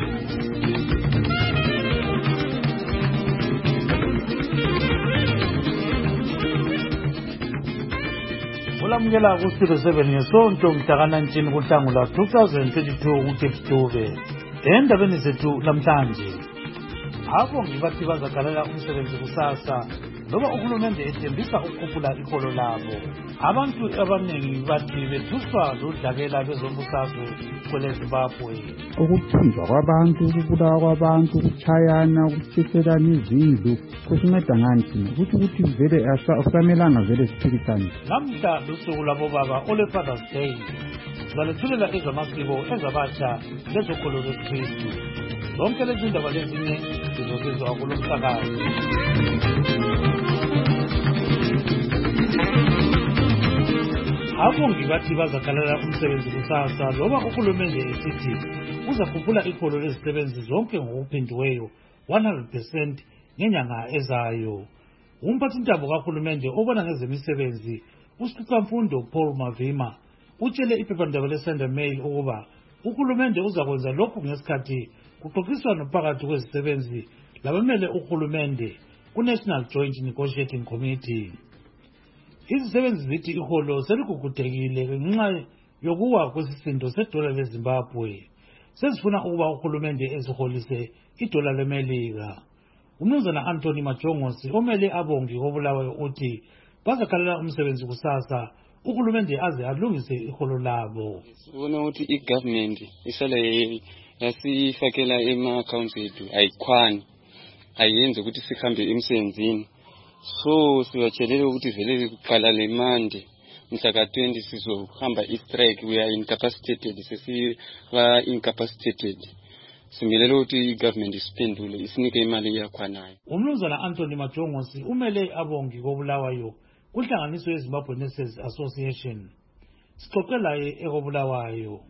Ulamukela ku-Studio 7 ngesonto mhlaka-19 kuNhlangula 2022 kuGibbs Dube. Endabeni zethu namhlanje, abongi bathi bazagalela umsebenzi kusasa loba uhulumende ethembisa ukukhuphula iholo labo. Abantu abaningi bathi bethuswa lodlakela bezombusazwe kweleZimbabwe. Ukuphinjwa kwabantu, ukubulawa kwabantu, ukuchayana, ukutshiselana izindlu kusinceda ngani thina ukuthi vele akusamelanga vele siphikisane. Namhla lusuku labobaba ole-Father's Day. Sizalethulela ezamasiko ezabatsha lezokholo lweKristu. Zonke lezi ndaba lezinye zizokuzwa kulo msakazo. Abongi bathi bazagalela umsebenzi kusasa loba uhulumende esithi uzakhuphula iholo lezisebenzi zonke ngokuphindiweyo 100% ngenyanga ezayo. Umphathintaba kahulumende obona ngezemisebenzi uSiphamfundo Paul Mavima utshele iphephandaba leSunday Mail ukuba uhulumende uzakwenza lokhu ngesikhathi kuxoxiswana phakathi kwezisebenzi labamele uhulumende ku-National Joint Negotiating Committee. Izisebenzi zithi iholo seligugudekile ngenxa yokuwa kwesisindo sedola leZimbabwe. Sezifuna ukuba uhulumende eziholise idola leMelika. Umnumzana Anthony Majongosi omele abongi kobulawayo uthi bazakhalela umsebenzi kusasa uhulumende aze alungise iholo labo. Sibona ukuthi igovernment isale yasifakela ema-accounts ethu ayikhwani, ayenze ukuthi sihambe emsebenzini. So sibatshelele ukuthi vele kuqala le Monday mhlaka 20 sizohamba i-strike. We are incapacitated, sesiba incapacitated. Simelele ukuthi igovernment isiphendule isinike imali yakhwanayo. Umnumzana Anthony Majongosi umele abongi kobulawayo kunhlanganiso yeZimbabwe Nurses Association. Sixoxela ekobulawayo.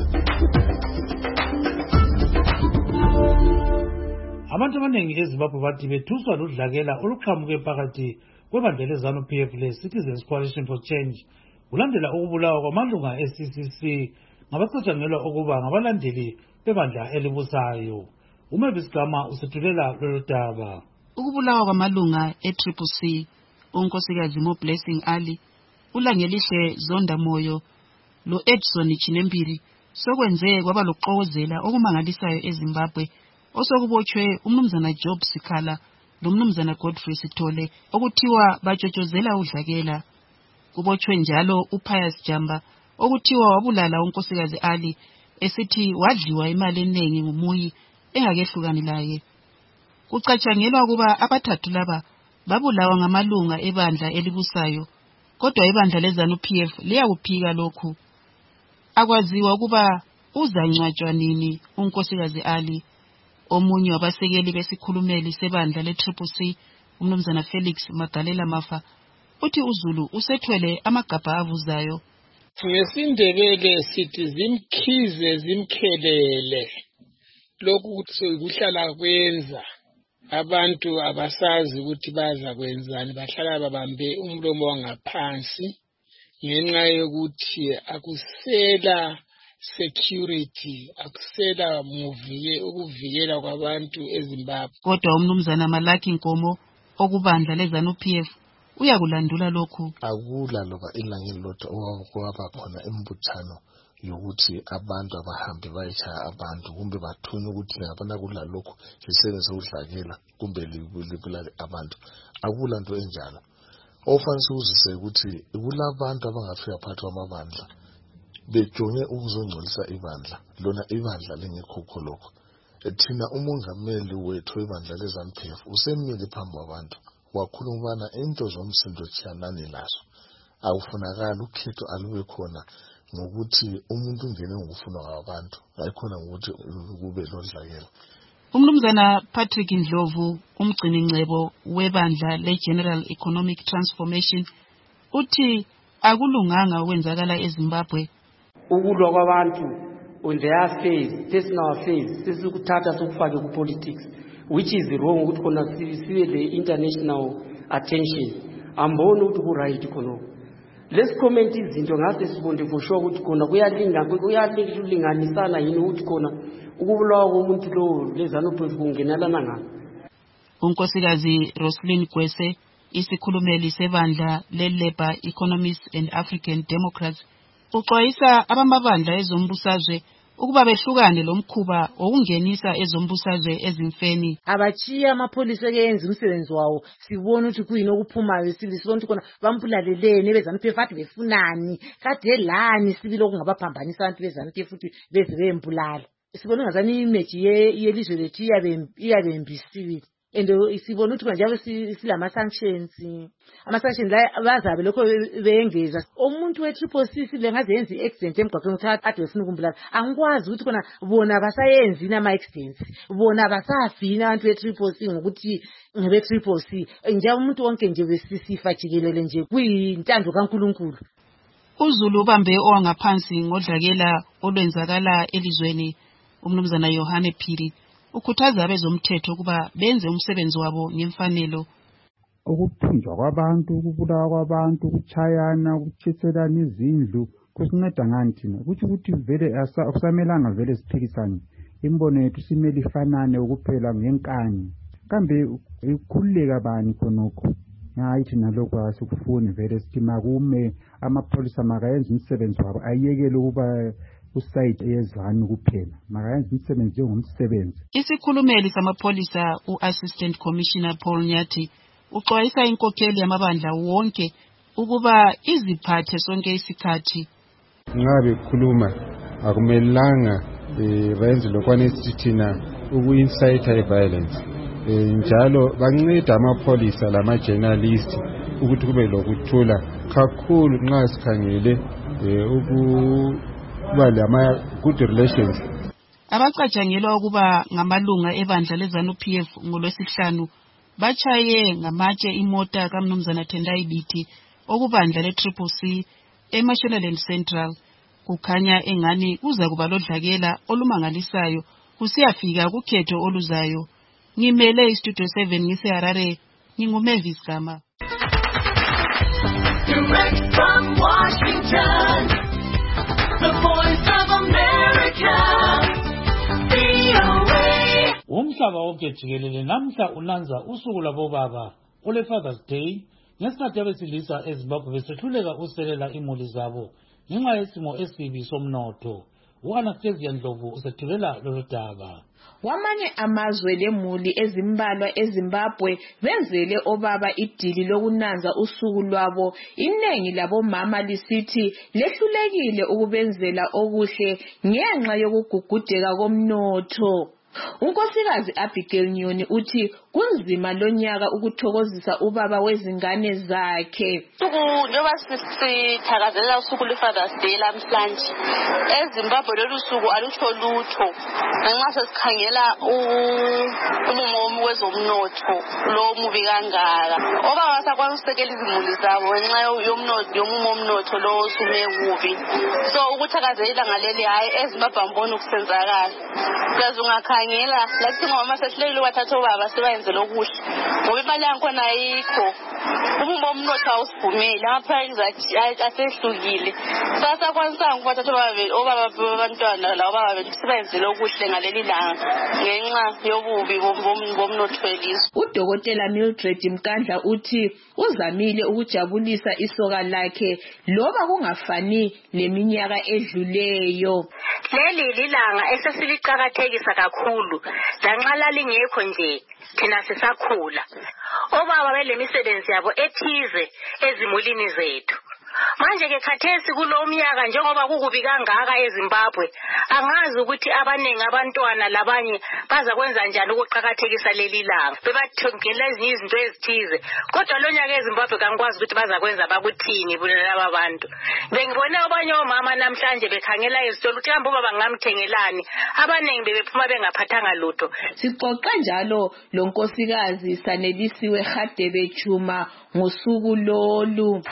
Abantu abaningi eZimbabwe bathi bethuswa lodlakela oluqhamuke phakathi kwebandla leZANU-PF le-Citizens Coalition for Change kulandela ukubulawa kwamalunga e-CCC ngabacatshangelwa ukuba ngabalandeli bebandla elibusayo. Umavis Gama usethulela lolu daba. Ukubulawa kwamalunga e-CCC unkosikazi Blessing Ali, uLangelihle Zondamoyo lo-Edson Chinembili sokwenze kwaba lokuxokozela okumangalisayo eZimbabwe osokubotshwe umnumzana Job Sikhala lomnumzana Godfrey Sithole okuthiwa batshotshozela udlakela. Kubotshwe njalo uPius Jamba okuthiwa wabulala unkosikazi Ali esithi wadliwa imali eningi ngumuyi engakehlukani laye. Kucatshangelwa kuba abathathu laba babulawa ngamalunga ebandla elibusayo, kodwa ibandla leZANU-PF liyakuphika lokhu. Akwaziwa kuba uzangcwatshwa nini unkosikazi Ali. Omunye wabasekeli besikhulumeli sebandla le-CCC umnumzana Felix Magalela Mafa uthi uZulu usethwele amagabha avuzayo. NgesiNdebele sithi zimkhize zimkhelele. lokhu ukuthi sekuhlala kwenza abantu abasazi ukuthi baza kwenzani, bahlala babambe umlomo wangaphansi ngenxa yokuthi akusela security, akusela ukuvikela kwabantu eZimbabwe. Kodwa umnumzana Malaki Nkomo okubandla leZANU-PF uyakulandula lokhu. Akula loba ilangeni lodwa okwaba khona imbuthano yokuthi abantu abahambe bayitshaya abantu kumbe bathunywe ukuthi ngabona kulalokho lisebenze udlakela kumbe libulale abantu. Akula nto enjalo. Ofanele uzise ukuthi kulabantu abangafika phakathi kwamabandla bejonge ukuzongcolisa ibandla, lona ibandla lengekho lokho. Thina umongameli wethu webandla leZANU-PF usemile phambi kwabantu wakhuluma ubana into zomsindo tshiyanani lazo. Awufunakala ukhetho alube khona ngokuthi umuntu ungene ngokufunwa kwabantu, hayikhona ngokuthi kube lodlakela. Umnumzana Patrick Ndlovu, umgcini ngcebo webandla le-General Economic Transformation, uthi akulunganga okwenzakala eZimbabwe. Ukulwa kwabantu on their face, personal face, sesikuthatha sokufake ku-politics, which is wrong ukuthi khona sibe the international attention. Amboni ukuthi ku-right khona. Let's comment izinto ngase sibonde for sure ukuthi khona kuyalinganisana yini ukuthi khona ukubulawa komuntu lo leZANU-PF kungenelana ngani. Unkosikazi Roslyn Kwese, isikhulumeli sebandla le-Labour Economists and African Democrats, uxwayisa abamabandla ezombusazwe ukuba behlukane lomkhuba okungenisa ezombusazwe ezimfeni. Abachiya amapholisa eyenza umsebenzi wawo, sibona ukuthi kuyini okuphumayo, sibona ukuthi khona bambulalelene beZANU-PF athi befunani, kade lani sibile okungabaphambanisa abantu beZANU-PF futhi beze bembulala. Sibona ngazani image yelizwe lethu iyabembisiwe. And sibona ukuthi njalo silama sanctions, ama-sanctions la bazabe lokho beyengeza. Umuntu we-Triple-C lengaze yenza i-accident emgwaqweni ukuthi ade befuna ukumbulala. Angikwazi ukuthi khona bona basayenzi ama-accidents, bona basafina abantu be-Triple-C ngokuthi ngebe-Triple-C. Njalo umuntu wonke nje besisifa jikelele nje kuyintando kaNkulunkulu. uZulu ubambe owangaphansi ngodlakela olwenzakala elizweni. Umnumzana Yohane Phiri ukhuthaza abezomthetho kuba benze umsebenzi wabo ngemfanelo. Ukuthunjwa kwabantu, ukubulawa kwabantu, ukuchayana, ukuchiselana izindlu kusinceda ngani thina? Ukuthi vele akusamelanga vele siphikisane. Imbono yethu simele ifanane ukuphela ngenkani. Kambe ikhululeka bani khonokho? Hayi thina lokho asikufuni vele sithi makume amapholisa makayenza umsebenzi wabo, ayekele ukuba usayite yezani kuphela, makayenza umsebenzi njengomsebenzi. Isikhulumeli samapholisa u-Assistant Commissioner Paul Nyathi uxwayisa inkokheli yamabandla wonke ukuba iziphathe sonke isikhathi. Ngabe khuluma akumelanga bayenze lokwane sithina uku-incite i-violence. Njalo banceda amapholisa lama-journalist ukuthi kube lokuthula kakhulu nxa sikhangele ukuba lama-good relations. Abacatshangelwa ukuba ngamalunga ebandla leZANU-PF ngolwesihlanu bachaye ngamatshe imota kaMnumzana Tendai Biti okubandla le-Triple-C eMashonaland Central. Kukhanya engani kuza kuba lodlakela olumangalisayo kusiyafika kukhetho oluzayo. Ngimele iStudio 7 ngiseHarare, nginguMavis Gama. Direct from Washington, the Voice of America, VOA. Umhlaba wonke jikelele namhla unanza usuku labobaba ole-Father's Day, ngesikhathi abesilisa eZimbabwe besehluleka ukuselela imuli zabo ngenxa yesimo esibi somnotho. U-Anastasia Ndlovu usethibela lolu daba. Wamanye amazwe lemuli ezimbalwa eZimbabwe benzele obaba idili lokunanza usuku lwabo. Inengi labomama lisithi lehlulekile ukubenzela okuhle ngenxa yokugugudeka komnotho. Unkosikazi Abigail Nyoni uthi kunzima lonyaka ukuthokozisa ubaba wezingane zakhe. Njoba sithakazelela usuku lwe-Father's Day lamhlanje, eZimbabwe lolu suku alutsho lutho ngenxa sesikhangela umumo wezomnotho lo mubi kangaka. Obaba basakwanisa ukusekela izimuli zabo ngenxa yomumo womnotho lo osume kubi. So ukuthakazelela ngaleli hayi eZimbabwe ambona ukusenzakala. Kaze ungakhaya sikhangela la kuthi ngoma sesilele bathatha obaba sebayenzele okuhle ngoba imali yankhona ayikho ubumo omnotho awusivumeli ama-price asehlukile sasakwanisanga ukubathatha obaba babantwana la obaba bethu sibayenzele okuhle ngaleli langa ngenxa yobubi bomnotho welizwe. Udokotela Mildred Mkandla uthi uzamile ukujabulisa isoka lakhe loba kungafani leminyaka edluleyo. Leli lilanga esesiliqhakathekisa kakhulu lanxa lalingekho nje thina sisakhula. Obaba belemisebenzi yabo ethize ezimulini zethu. Manje ke khathesi kulomnyaka njengoba kukubi kangaka eZimbabwe angazi ukuthi abanengi abantwana labanye baza kwenza njani ukuqhakathekisa leli langa bebathongela ezinye izinto ezithize kodwa lo nyaka eZimbabwe kangikwazi ukuthi baza kwenza bakuthini laba bantu. Bengibone abanye omama namhlanje bekhangela izitolo ukuthi kambe baba ngamthengelani abanengi bebephuma bengaphathanga lutho. Sixoxa njalo lo nkosikazi Sanelisiwe Hadebe Chuma ngosuku lolu.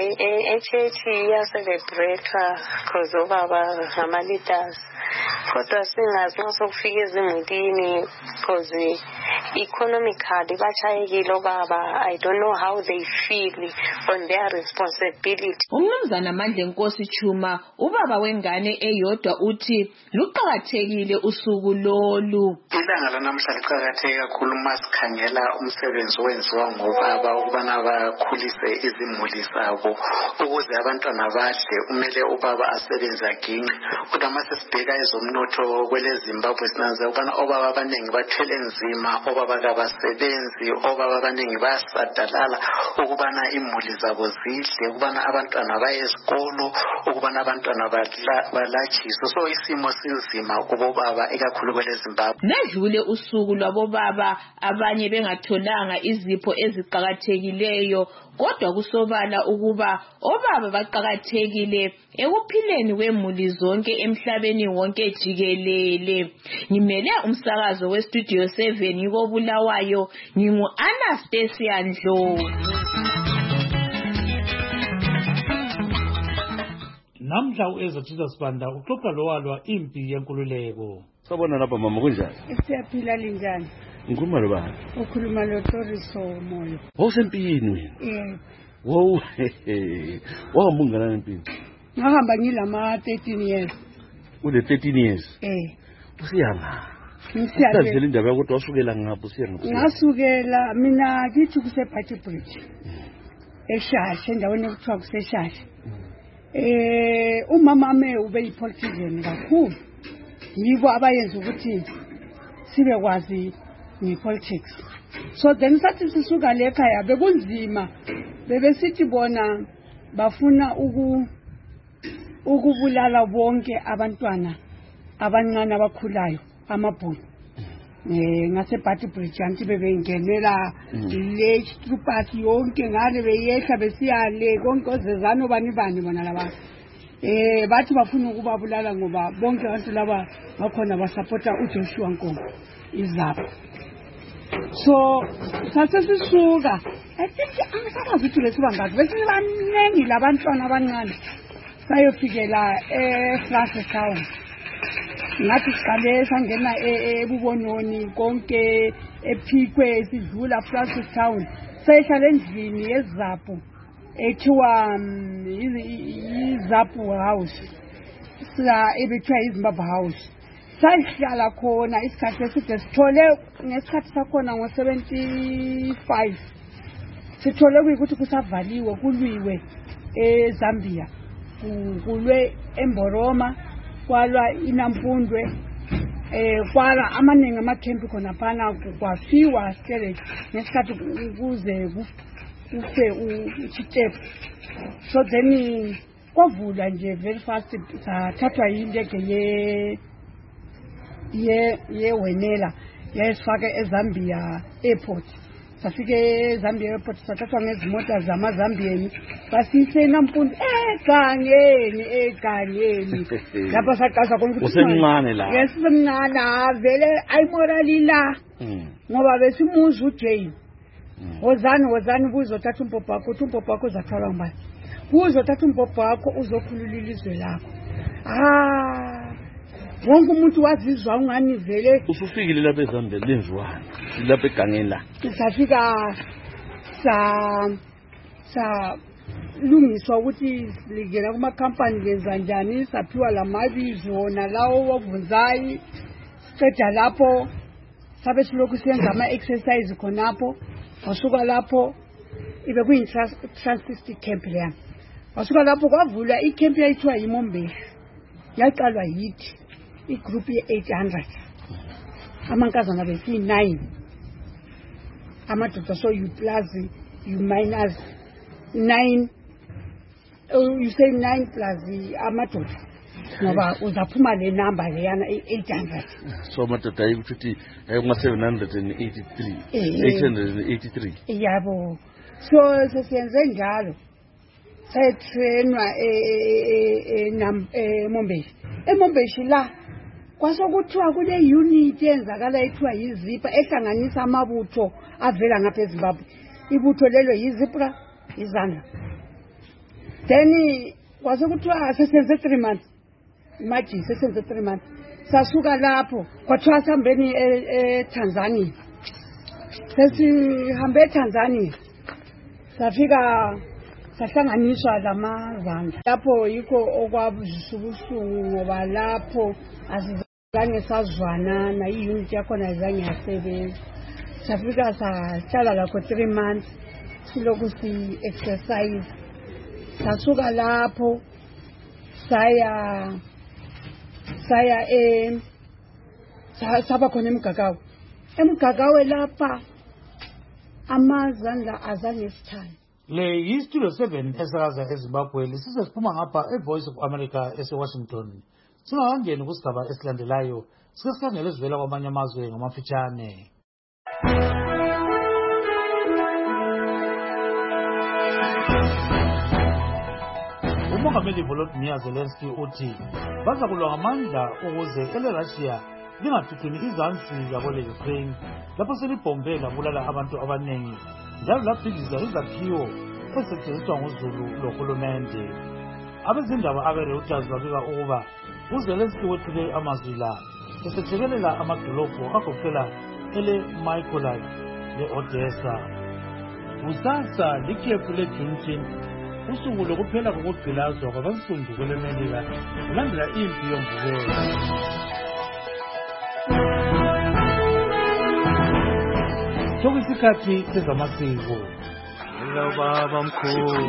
Echechi yaselebreka because obaba ngama-leaders kodwa singazi masokufika ezimulini because economically bachayekile obaba. I don't know how they feel on their responsibility. Umnumzana Mandle Nkosi Chuma ubaba wengane eyodwa uthi luqhakathekile usuku lolu. Ilanga lanamhla liqhakatheke kakhulu masikhangela umsebenzi owenziwa ngobaba ukubana bakhulise izimuli zabo ukuze abantwana badle. Umele ubaba asebenze aginqe kodwa masesibheka ezomnotho kwele Zimbabwe sinanza ukubana obaba abaningi bathwele nzima, obaba kabasebenzi, obaba abaningi bayasadalala ukubana imuli zabo zidle, ukubana abantwana baye esikolo, ukubana abantwana balatshiswe. So isimo sinzima kubobaba ekakhulu kwele Zimbabwe. Nedlule usuku lwabobaba abanye bengatholanga izipho eziqhakathekileyo kodwa kusobala ukuba obaba baqhakathekile ekuphileni kwemuli zonke emhlabeni wonke jikelele. Ngimele umsakazo weStudio 7 ngikobulawayo ngingu Anastasia Ndlovu. Namhla uEza Jesus Banda uxoxa lowalwa impi yenkululeko. Sabona lapha mama kunjani? Siyaphila linjani? Ngikhuluma lo bani? Ukhuluma lo Toriso Moyo. Wawusempini wena? Yebo. Wow, wahamba ngani empini? Ngahamba ngilama 13 years. Ule 13 years? Usiyanga. Ngisiyaphela indaba yakho wasukela ngapho usiyanga. Ngasukela mina kithi kuseParty Bridge. Eshashe endaweni ekuthiwa kuseshashe. Umama ame ube yipolitician kakhulu. Yibo abayenza ukuthi sibe kwazi ngepolitics. So then sathi sisuka le ekhaya bekunzima. Bebesithi bona bafuna ukubulala bonke abantwana abancane abakhulayo amabhulu. NgaseParty Bridge anti bebengenela le troopers yonke ngale beyehla besiyale konke ozezana bani bona laba. Bathi bafuna ukubabulala ngoba bonke abantu laba bakhona basupporta uJoshua Nkomo izapho. So sasesisuka ethi angisazi ukuthi lesiba ngathi bese banengi labantwana abancane sayofikela eFrankstown. Ngathi siqale sangena ebubononi konke ephikwe sidlula Frankstown sehlala endlini yezapho ethiwa iZappo House sa ebithiwa iZimbabwe House. Sahlala khona isikhathi eside sithole ngesikhathi sakhona ngo-75 sithole ukuthi kusavaliwe kulwiwe eZambia kulwe eMboroma kwalwa iNampundwe kwala amaningi amakhempi khona phana kwafiwa sele ngesikhathi kuze kufe uChitepu. So then kwavula nje very fast sathathwa indege yewenela yayisifake eZambia airport. Safike eZambia airport sathathwa ngezimota zamazambieni basise eNampundwe egangeni lapha saqasa khona ukuthi usemncane la. Yes semncane vele ayimoralila ngoba besimuzi uJane wozani kuzothatha umpopho wakho uthi umpopho wakho uzathwala ngubani kuzothatha umpopho wakho uzokhulula ilizwe lakho. wonke umuntu wazizwa ungani vele usufikile lapha eZambia lenziwani lapha egangeni la safika lungiswa ukuthi ligena kuma-company lenza njani saphiwa la mabizo wona lawo wavunzayi siqeda lapho sabe silokhu siyenza ama-exercise khonapho wasuka lapho ibe kuyi-transistic camp leya wasuka lapho kwavulwa icamp yayithiwa yimombeshu yaqalwa yithi igroup ye-800 amankazana besiyi-9 amadoda so u plus u minus 9 you say 9 plus amadoda ngoba uzaphuma le number leyana 800 so amadoda ayikuthi kuma-783 883 yabo so sesiyenze njalo sayetrenwa emombeshi la kwasokuthiwa kule unit eyenzakala ethiwa yiZIPRA ehlanganisa amabutho avela ngapha eZimbabwe ibutho lelo yiZIPRA izandla then kwasokuthiwa sesenze 3 months imagine sesenze 3 months sasuka lapho kwathiwa sihambeni eTanzania sesihambe eTanzania safika sahlanganiswa lamazandla lapho yikho okwabuzisa ubuhlungu ngoba lapho asizange sazwana na i-unit yakhona azange yasebenza safika sahlala lakho 3 months silokhu si-exercise sasuka lapho saya saba khona emgagawe lapha amazandla azange sithanda le yistudio 7 esakaza eZimbabwe lisise siphuma ngapha eVoice of America eseWashington singakangeni kusigaba esilandelayo sike sikhangele ezivela kwamanye amazwe ngamafitshane. uMongameli Volodymyr Zelensky uthi baza kulwa ngamandla ukuze eleRussia lingathuthuni izansi yabo le-Ukraine lapho selibhombe labulala abantu abaningi njalo labhidliza izakhiwo ezisetshenziswa nguzulu lohulumende. Abezindaba abe-Reuters babika ukuba uZelensky wethule amazwi la esethekelela amadolobho agoqela ele-Mykolaiv le-Odessa. Kusasa likhefu le-Juneteenth, usuku lokuphela kokugqilazwa kwabansundu kweleMelika kulandela impi yomvukelo. Sokuyisikhathi sezamasiko. Baba mkhulu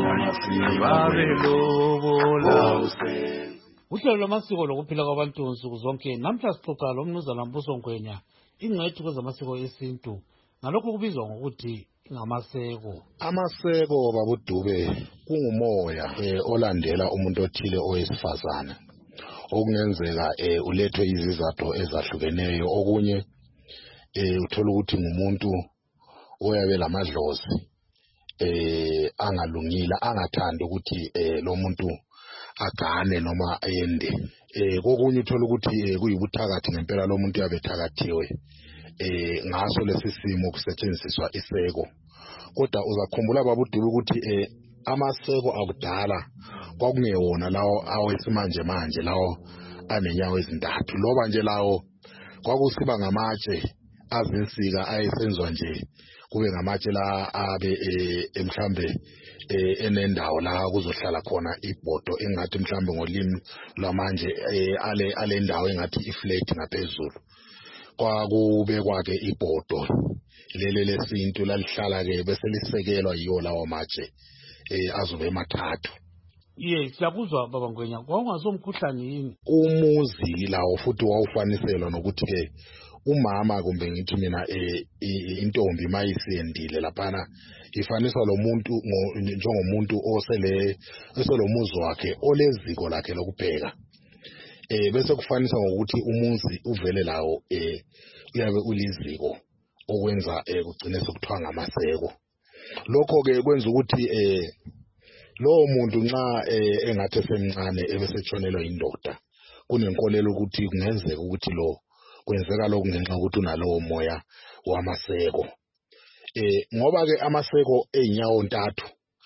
babelobola. Uhlelo lwamasiko lokuphila kwabantu nsuku zonke namhla sixoxa lomnumzana Mbuso Ngwenya ingcwethi kwezamasiko esintu ngalokho kubizwa ngokuthi ngamaseko. Amaseko babudube kungumoya olandela umuntu othile owesifazana okungenzeka ulethwe izizathu ezahlukeneyo okunye uthola ukuthi ngumuntu oyabe lamadlozi angalungile angathanda ukuthi lo muntu agane noma ende kokunye uthola ukuthi kuyibuthakathi ngempela lo muntu yabe thakathiwe ngaso lesi simo kusetshenziswa iseko. Kodwa uzakhumbula babudube ukuthi amaseko akudala kwakungewona lawo awesimanje manje lawo anenyawo ezintathu loba nje lawo kwakusiba ngamatshe azinsika ayesenziwa nje kube ngamatshe la abe mhlambe enendawo la kuzohlala khona ibhodo engathi mhlambe ngolimi lwamanje ale ndawo engathi iflat ngaphezulu kwakubekwa ke ibhodo lele lesintu lalihlala ke bese lisekelwa yiyo lawo matshe azobe emathathu. Siyakuzwa baba Ngwenya kwakungasomkhuhlane yini umuzi lawo futhi wawufaniselwa nokuthi ke umama kumbe ngithi mina intombi mayisendile laphana ifaniswa lo muntu njengomuntu oselomuzi wakhe oleziko lakhe lokupheka bese kufanisa ngokuthi umuzi uvele lawo uyabe uliziko okwenza kugcine sekuthiwa ngamaseko. Lokho ke kwenza ukuthi lowo muntu nxa engathi semncane ebesetshonelwa indoda kunenkolelo ukuthi kungenzeka ukuthi lo kwenzeka lokhu ngenxa ukuthi unalowo moya wamaseko. Ngoba ke amaseko einyawo ntathu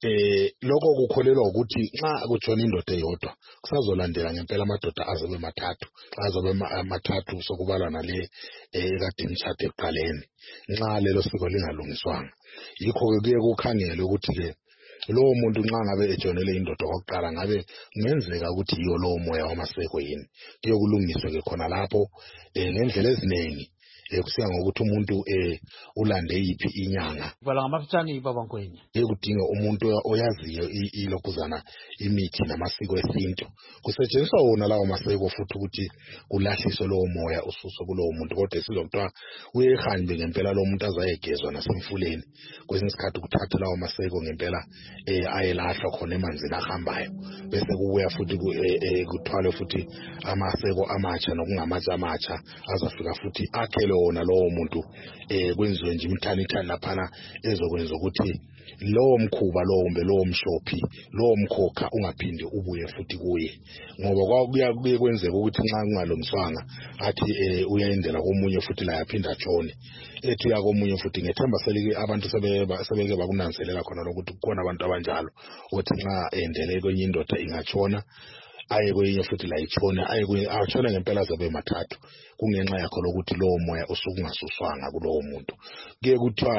lokho kukholelwa ukuthi nxa kutshona indoda eyodwa kusazolandela ngempela amadoda azobe mathathu azobe amathathu sokubalwa nale ekade imtshado ekuqaleni nxa lelo siko lingalungiswanga. Yikho-ke kuye kukhangelwe ukuthi-ke lowo muntu nxa ngabe ejonele indoda kokuqala ngabe kungenzeka ukuthi yiyo lowo moya wamaseko yini. Kuye kulungiswe-ke khona lapho ngendlela eziningi kusiya ngokuthi umuntu ulande yiphi inyanga. Bala ngamafitshane baba Ngwenya. Kudinga umuntu oyaziyo ilokuzana imithi namasiko esintu. Kusetshenziswa wona lawo maseko futhi ukuthi kulahliswe lowo moya ususwe kulowo muntu kodwa sizokuthiwa uyehambe ngempela lowo muntu azayegezwa nasemfuleni. Kwesinye isikhathi kuthatha lawo maseko ngempela ayelahlwa khona emanzini ahambayo bese kubuya futhi kuthwale futhi amaseko amatsha nokungamatshe amatsha azafika futhi akhele wona lowo muntu kwenziwe nje imthanithani laphana ezokwenza ukuthi lowo mkhuba lowo mbe lowo mshophi lowo mkhokha ungaphindi ubuye futhi kuye ngoba kuye kwenzeka ukuthi nxa kungalungiswanga athi uyayendela komunye futhi la yaphinda atshone ethi yakomunye futhi ngethemba selike abantu sebeke bakunanzelela khona lokuthi kukhona abantu abanjalo ukuthi nxa endele kwenye indoda ingatshona aye kwenye futhi la itshona atshona ngempela zobe mathathu kungenxa yakho lokuthi lowo moya usukungasuswanga kulowo muntu. Kuye kuthiwa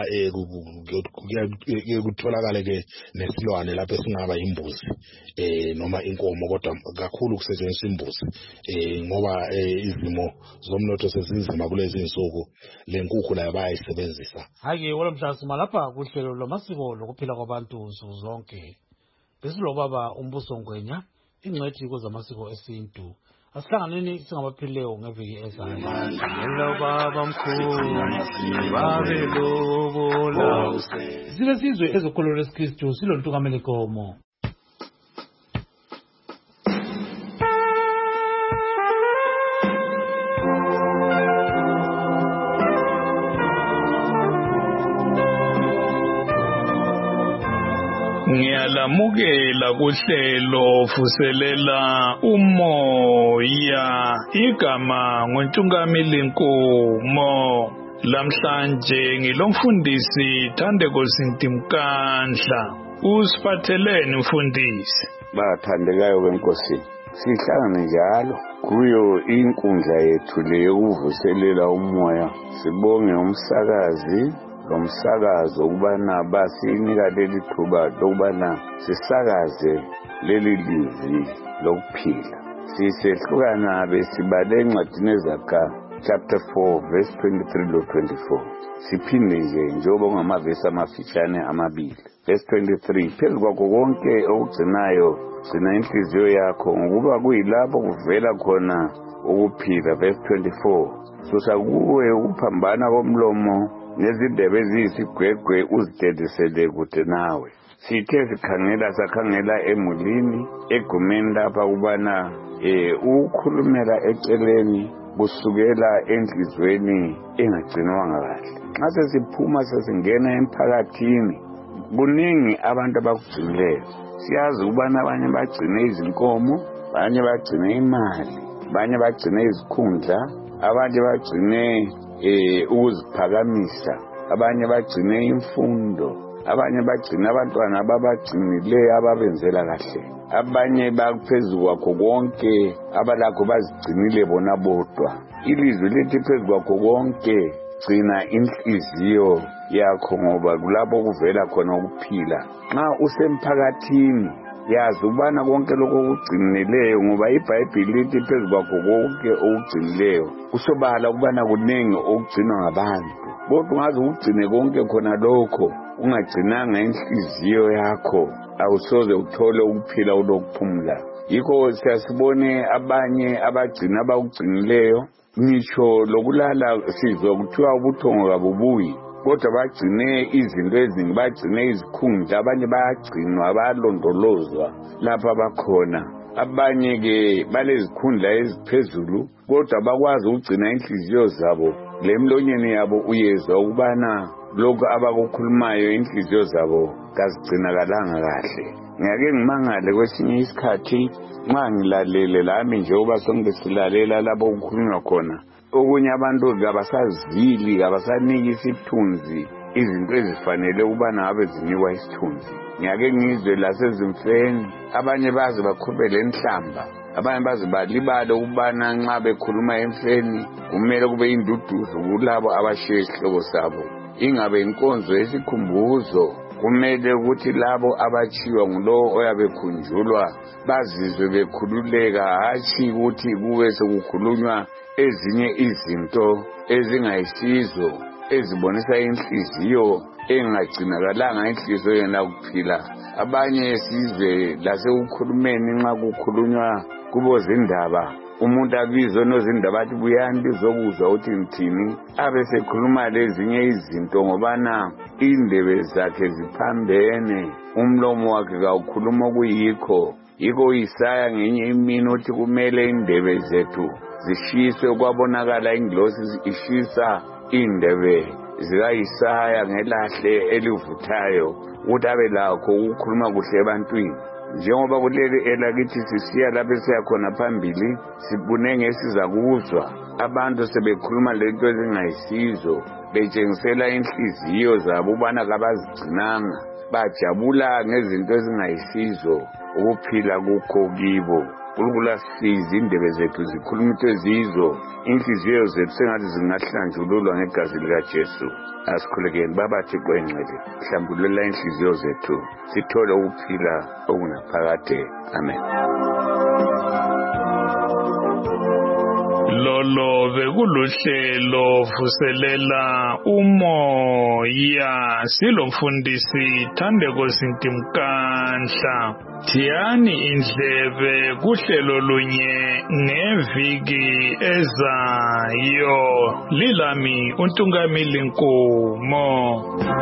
kuye kutholakale ke nesilwane lapho esingaba imbuzi noma inkomo kodwa kakhulu kusetshenziswa imbuzi ngoba izimo zomnotho sezinzima kulezi insuku lenkukhu la bayayisebenzisa. Hayi wolomhlasima lapha kuhlelo lwamasiko lokuphila kwabantu nsuku zonke. Besilobaba uMbuso Ngwenya ingcwethi kwezamasiko esintu. Asihlanganeni singabaphileyo ngeviki ezayo. Hello baba mkhulu babe lobola. Sibe sizwe ezokholwa leSikristu silontukamele komo. Ngiyalamukela kuhlelo vuselela umoya igama ngontungameli Nkomo. Lamhlanje ngilomfundisi Thandeko Sintimkandla. Usiphatheleni mfundisi? Bathandekayo benkosi, sihlangane njalo kuyo inkundla yethu leyokuvuselela umoya. Sibonge umsakazi lomsakazo ukubana basinika leli thuba lokubana sisakaze leli lizwi lokuphila. Sisehlukana besibale encwadini eZakha chapter 4 verse 23 lo 24. Siphinde nje njengoba ngamavesi amafitshane amabili. Verse 23, phezu kwakho konke okugcinayo gcina inhliziyo yakho ngokuba kuyilapho kuvela khona ukuphila. Verse 24, susa kuwe ukuphambana komlomo nezindebe eziyisigwegwe uzidedisele kude nawe. Sithe sakhangela emulini egumeni lapha kubana ukukhulumela eceleni kusukela enhlizweni engagcinwanga kahle. Nxa sesiphuma sesingena emphakathini kuningi abantu abakugcinileyo. Siyazi ukubana abanye bagcine izinkomo, abanye bagcine imali, abanye bagcine izikhundla, abanye bagcine ukuziphakamisa, abanye bagcine imfundo, abanye bagcine abantwana ababagcinileyo ababenzela kahle, abanye baphezu kwakho konke abalakho bazigcinile bona bodwa. Ilizwi lithi phezu kwakho konke gcina inhliziyo yakho ngoba kulapho kuvela khona ukuphila. Nxa usemphakathini yazi ubana konke lokho okugcinileyo ngoba iBhayibheli lithi phezu kwakho konke okugcinileyo kusobala ukubana kunengi okugcinwa ngabantu. Kodwa ungaze ugcine konke khona lokho ungagcinanga inhliziyo yakho awusoze uthole ukuphila ulokuphumula. Yikho siyasibone abanye abagcina abakugcinileyo ngitsho lokulala sizwe kuthiwa ubuthongo kabubuyi kodwa bagcine izinto eziningi, bagcine izikhundla, abanye bayagcinwa bayalondolozwa lapha bakhona. Abanye ke balezikhundla eziphezulu kodwa bakwazi ukugcina inhliziyo zabo. Lemlonyeni yabo uyezwa ukubana lokho abakukhulumayo inhliziyo zabo kazigcinakalanga kahle. Ngiyake ngimangale kwesinye isikhathi nxa ngilalele lami njengoba sonke silalela lapho kukhulunywa khona, okunye abantu kabasazili, kabasaniki isithunzi izinto ezifanele ukubana ngabe zinikwa isithunzi. Ngiyake ngizwe lasezimfeni abanye baze baqhubele enhlamba, abanye baze balibale ukubana nxa bekhuluma emfeni kumele kube induduzo kulabo abashiya isihloko sabo. Ingabe inkonzo yesikhumbuzo kumele ukuthi labo abachiwa ngulowo oyabe khunjulwa bazizwe bekhululeka, hatshi ukuthi kube sekukhulunywa ezinye izinto ezingayisizo ezibonisa inhliziyo engagcinakalanga inhliziyo yena kuphila. Abanye sizwe lasekukhulumeni nxa kukhulunywa kubo zindaba, umuntu abizwe nozindaba athi buyani bizokuzwa ukuthi ngithini, abe sekhuluma lezinye izinto ngobana indebe zakhe ziphambene, umlomo wakhe kawukhuluma kuyikho. Yiko Isaya ngenye imini uthi kumele indebe zethu zishiswe, kwabonakala ingilosi ishisa indebe zika-Isaya ngelahle elivuthayo ukuthi abe lakho ukukhuluma kuhle ebantwini. Njengoba kuleli elakithi sisiya lapho siyakhona phambili, sibune ngesiza kuzwa abantu sebekhuluma lento ezingayisizo, betshengisela inhliziyo zabo ubana kabazigcinanga, bajabula ngezinto ezingayisizo, ukuphila kukho kibo. uNkulunkulu asisize indebe zethu zikhuluma into ezizo, inhliziyo zethu sengathi zingahlanjululwa ngegazi likaJesu. Asikhulekeni babathi kwengcwele, hlambululela inhliziyo zethu sithole ukuphila okunaphakade. Amen. Lolo bekuluhlelo vuselela umoya silomfundisi Thandeko Sintimkanhla. Thiyani indlebe kuhlelo lunye ngeviki ezayo. Lilami uNtungamili Nkomo.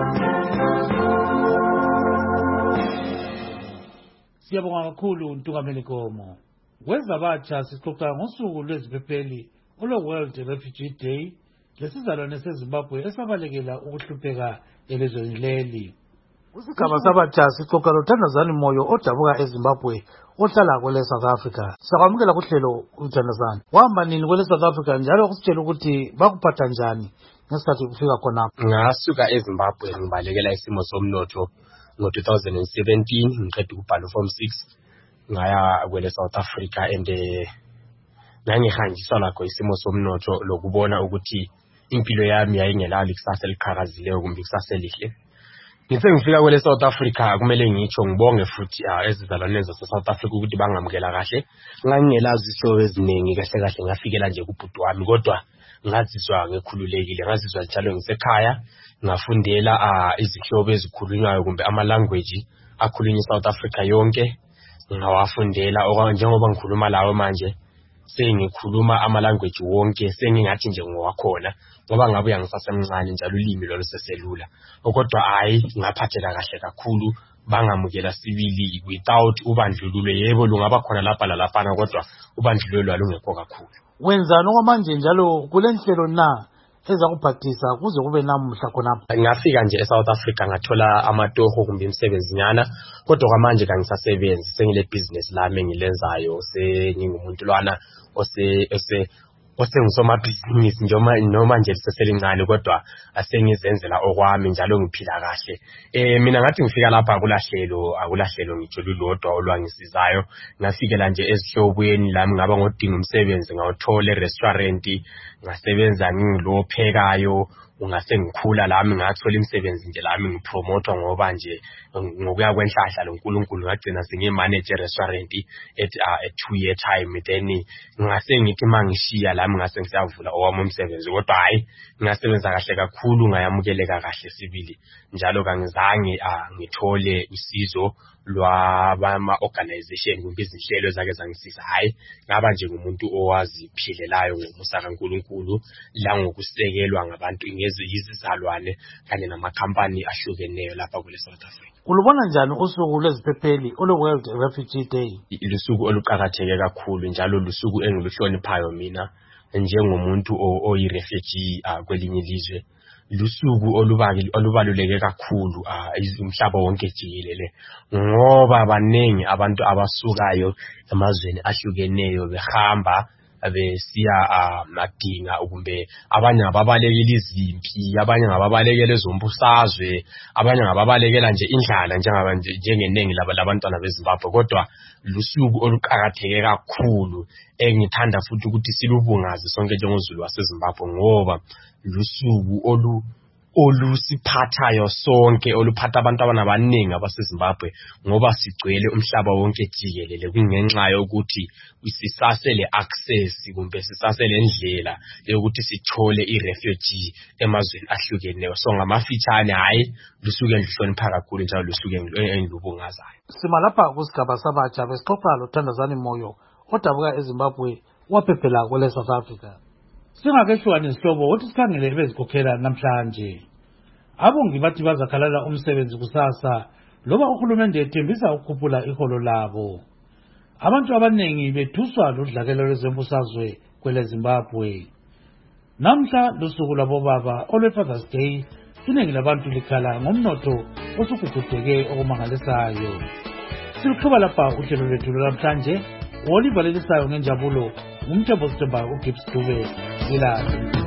Siyabonga kakhulu uNtungamili Nkomo. Kwezabatsha sixoxa ngosuku lweziphepheli World Refugee Day lesizalwane seZimbabwe esabalekela ukuhlupheka elizweni leli. Kusigaba sabatsha sixoxa loThandazani Moyo odabuka eZimbabwe ohlala kwele South Africa. Siyakwamukela kuhlelo uThandazani. Wahamba nini kwele South Africa njalo kusitshela ukuthi bakuphatha njani ngesikhathi kufika khonapho? Ngasuka eZimbabwe ngibalekela isimo somnotho ngo-2017 ngiqeda ukubhala form 6 ngaya kwele South Africa and nangihanjiswa lakho isimo somnotho lokubona ukuthi impilo yami yayingelalo ikusasa eliqhakazileyo kumbe ikusasa elihle. Ngithe ngifika kwele South Africa kumele ngitsho ngibonge futhi ezizalwane zase-South Africa ukuthi bangamukela kahle. Ngangingelazi isihlobo eziningi kahle kahle ngafikela nje kubhuti wami kodwa ngazizwa ngikhululekile, ngazizwa njalo ngisekhaya, ngafundela izihlobo ezikhulunywayo kumbe ama-language akhulunywa eSouth Africa yonke. Ngawafundela njengoba ngikhuluma lawo manje sengikhuluma ama-language wonke sengingathi nje ngowakhona ngoba ngabuya ngisasemncane njalo ulimi lolo seselula. Kodwa hayi ngaphatheka kahle kakhulu, bangamukela sibili without ubandlululo. Yebo lungaba khona lapha lalaphana kodwa ubandlululo alungekho kakhulu. Wenzani okwamanje njalo kule nhlelo na ezakuphathisa kuze kube namuhla khonapho? Ngafika nje eSouth Africa ngathola amatoho kumbe imisebenzinyana kodwa kwamanje kangisasebenzi, sengile business lami engilenzayo, sengingumuntu lwana osengusomabhizinisi noma nje liseselincane kodwa asengizenzela okwami njalo ngiphila kahle. Mina ngathi ngifika lapha akulahlelo ngitsho lulodwa olwangisizayo. Ngafikela nje ezihlobweni lami ngaba ngodinga umsebenzi ngawuthola e-restaurant, ngasebenza ngingilophekayo, ungase ngikhula lami ngathola imisebenzi nje lami ngipromotwa ngoba nje ngokuya kwenhlahla loNkulunkulu ngagcina sengimanager restaurant at 2-year time. Then ngase ngithi mangishiya lami ngase ngisavula owami umsebenzi kodwa hayi ngasebenza kahle kakhulu, ngayamukeleka kahle sibili njalo kangizange ngithole usizo lwama organization kumbe izinhlelo zake zangisiza. Hayi ngaba nje ngumuntu owaziphilelayo ngomusa kaNkulunkulu la ngokusekelwa ngabantu izizalwane kanye namakhampani ahlukeneyo lapha kule South Africa. Ulubona njani usuku lweziphepheli World Refugee Day? Lusuku oluqhakatheke kakhulu njalo lusuku engiluhloniphayo mina njengomuntu oyi-refugee kwelinye ilizwe. Lusuku olubaluleke kakhulu umhlaba wonke jikelele ngoba abanengi abantu abasukayo emazweni ahlukeneyo behamba besiya madinga ukumbe abanye ababalekela izimpi, abanye ngababalekela ezombusazwe, abanye ngababalekela nje indlala njengeningi labantwana beZimbabwe. Kodwa lusuku oluqhakatheke kakhulu engithanda futhi ukuthi silubungaze sonke njengozulu waseZimbabwe ngoba lusuku olusiphathayo sonke, oluphatha abantu abaningi abaseZimbabwe ngoba sigcwele umhlaba wonke jikelele kungenxa yokuthi sisasele access kumbe sisasele indlela yokuthi sithole i-refugee emazweni ahlukeneyo. So ngamafitshane hayi lusuke engihlonipha kakhulu njalo lusuke engilubungazayo. Simalapha kusigaba sabatsha besixoxa loThandazani Moyo odabuka eZimbabwe waphephela kwele South Africa. Singakeshwani isihlobo uthi sikhangele bezikhokhela namhlanje. Abongi bathi bazakhalala umsebenzi kusasa loba uhulumende ethembisa ukukhuphula iholo labo. Abantu abaningi bethuswa ludlakela lwezembusazwe kwele Zimbabwe. Namhla lusuku lwabobaba olwe-Father's Day, iningi labantu likhala ngomnotho osugugudeke okumangalisayo. Siluqhuba lapha uhlelo lwethu lwamhlanje. Olivalelisayo ngenjabulo umthembo Sithemba uGibbs Dube.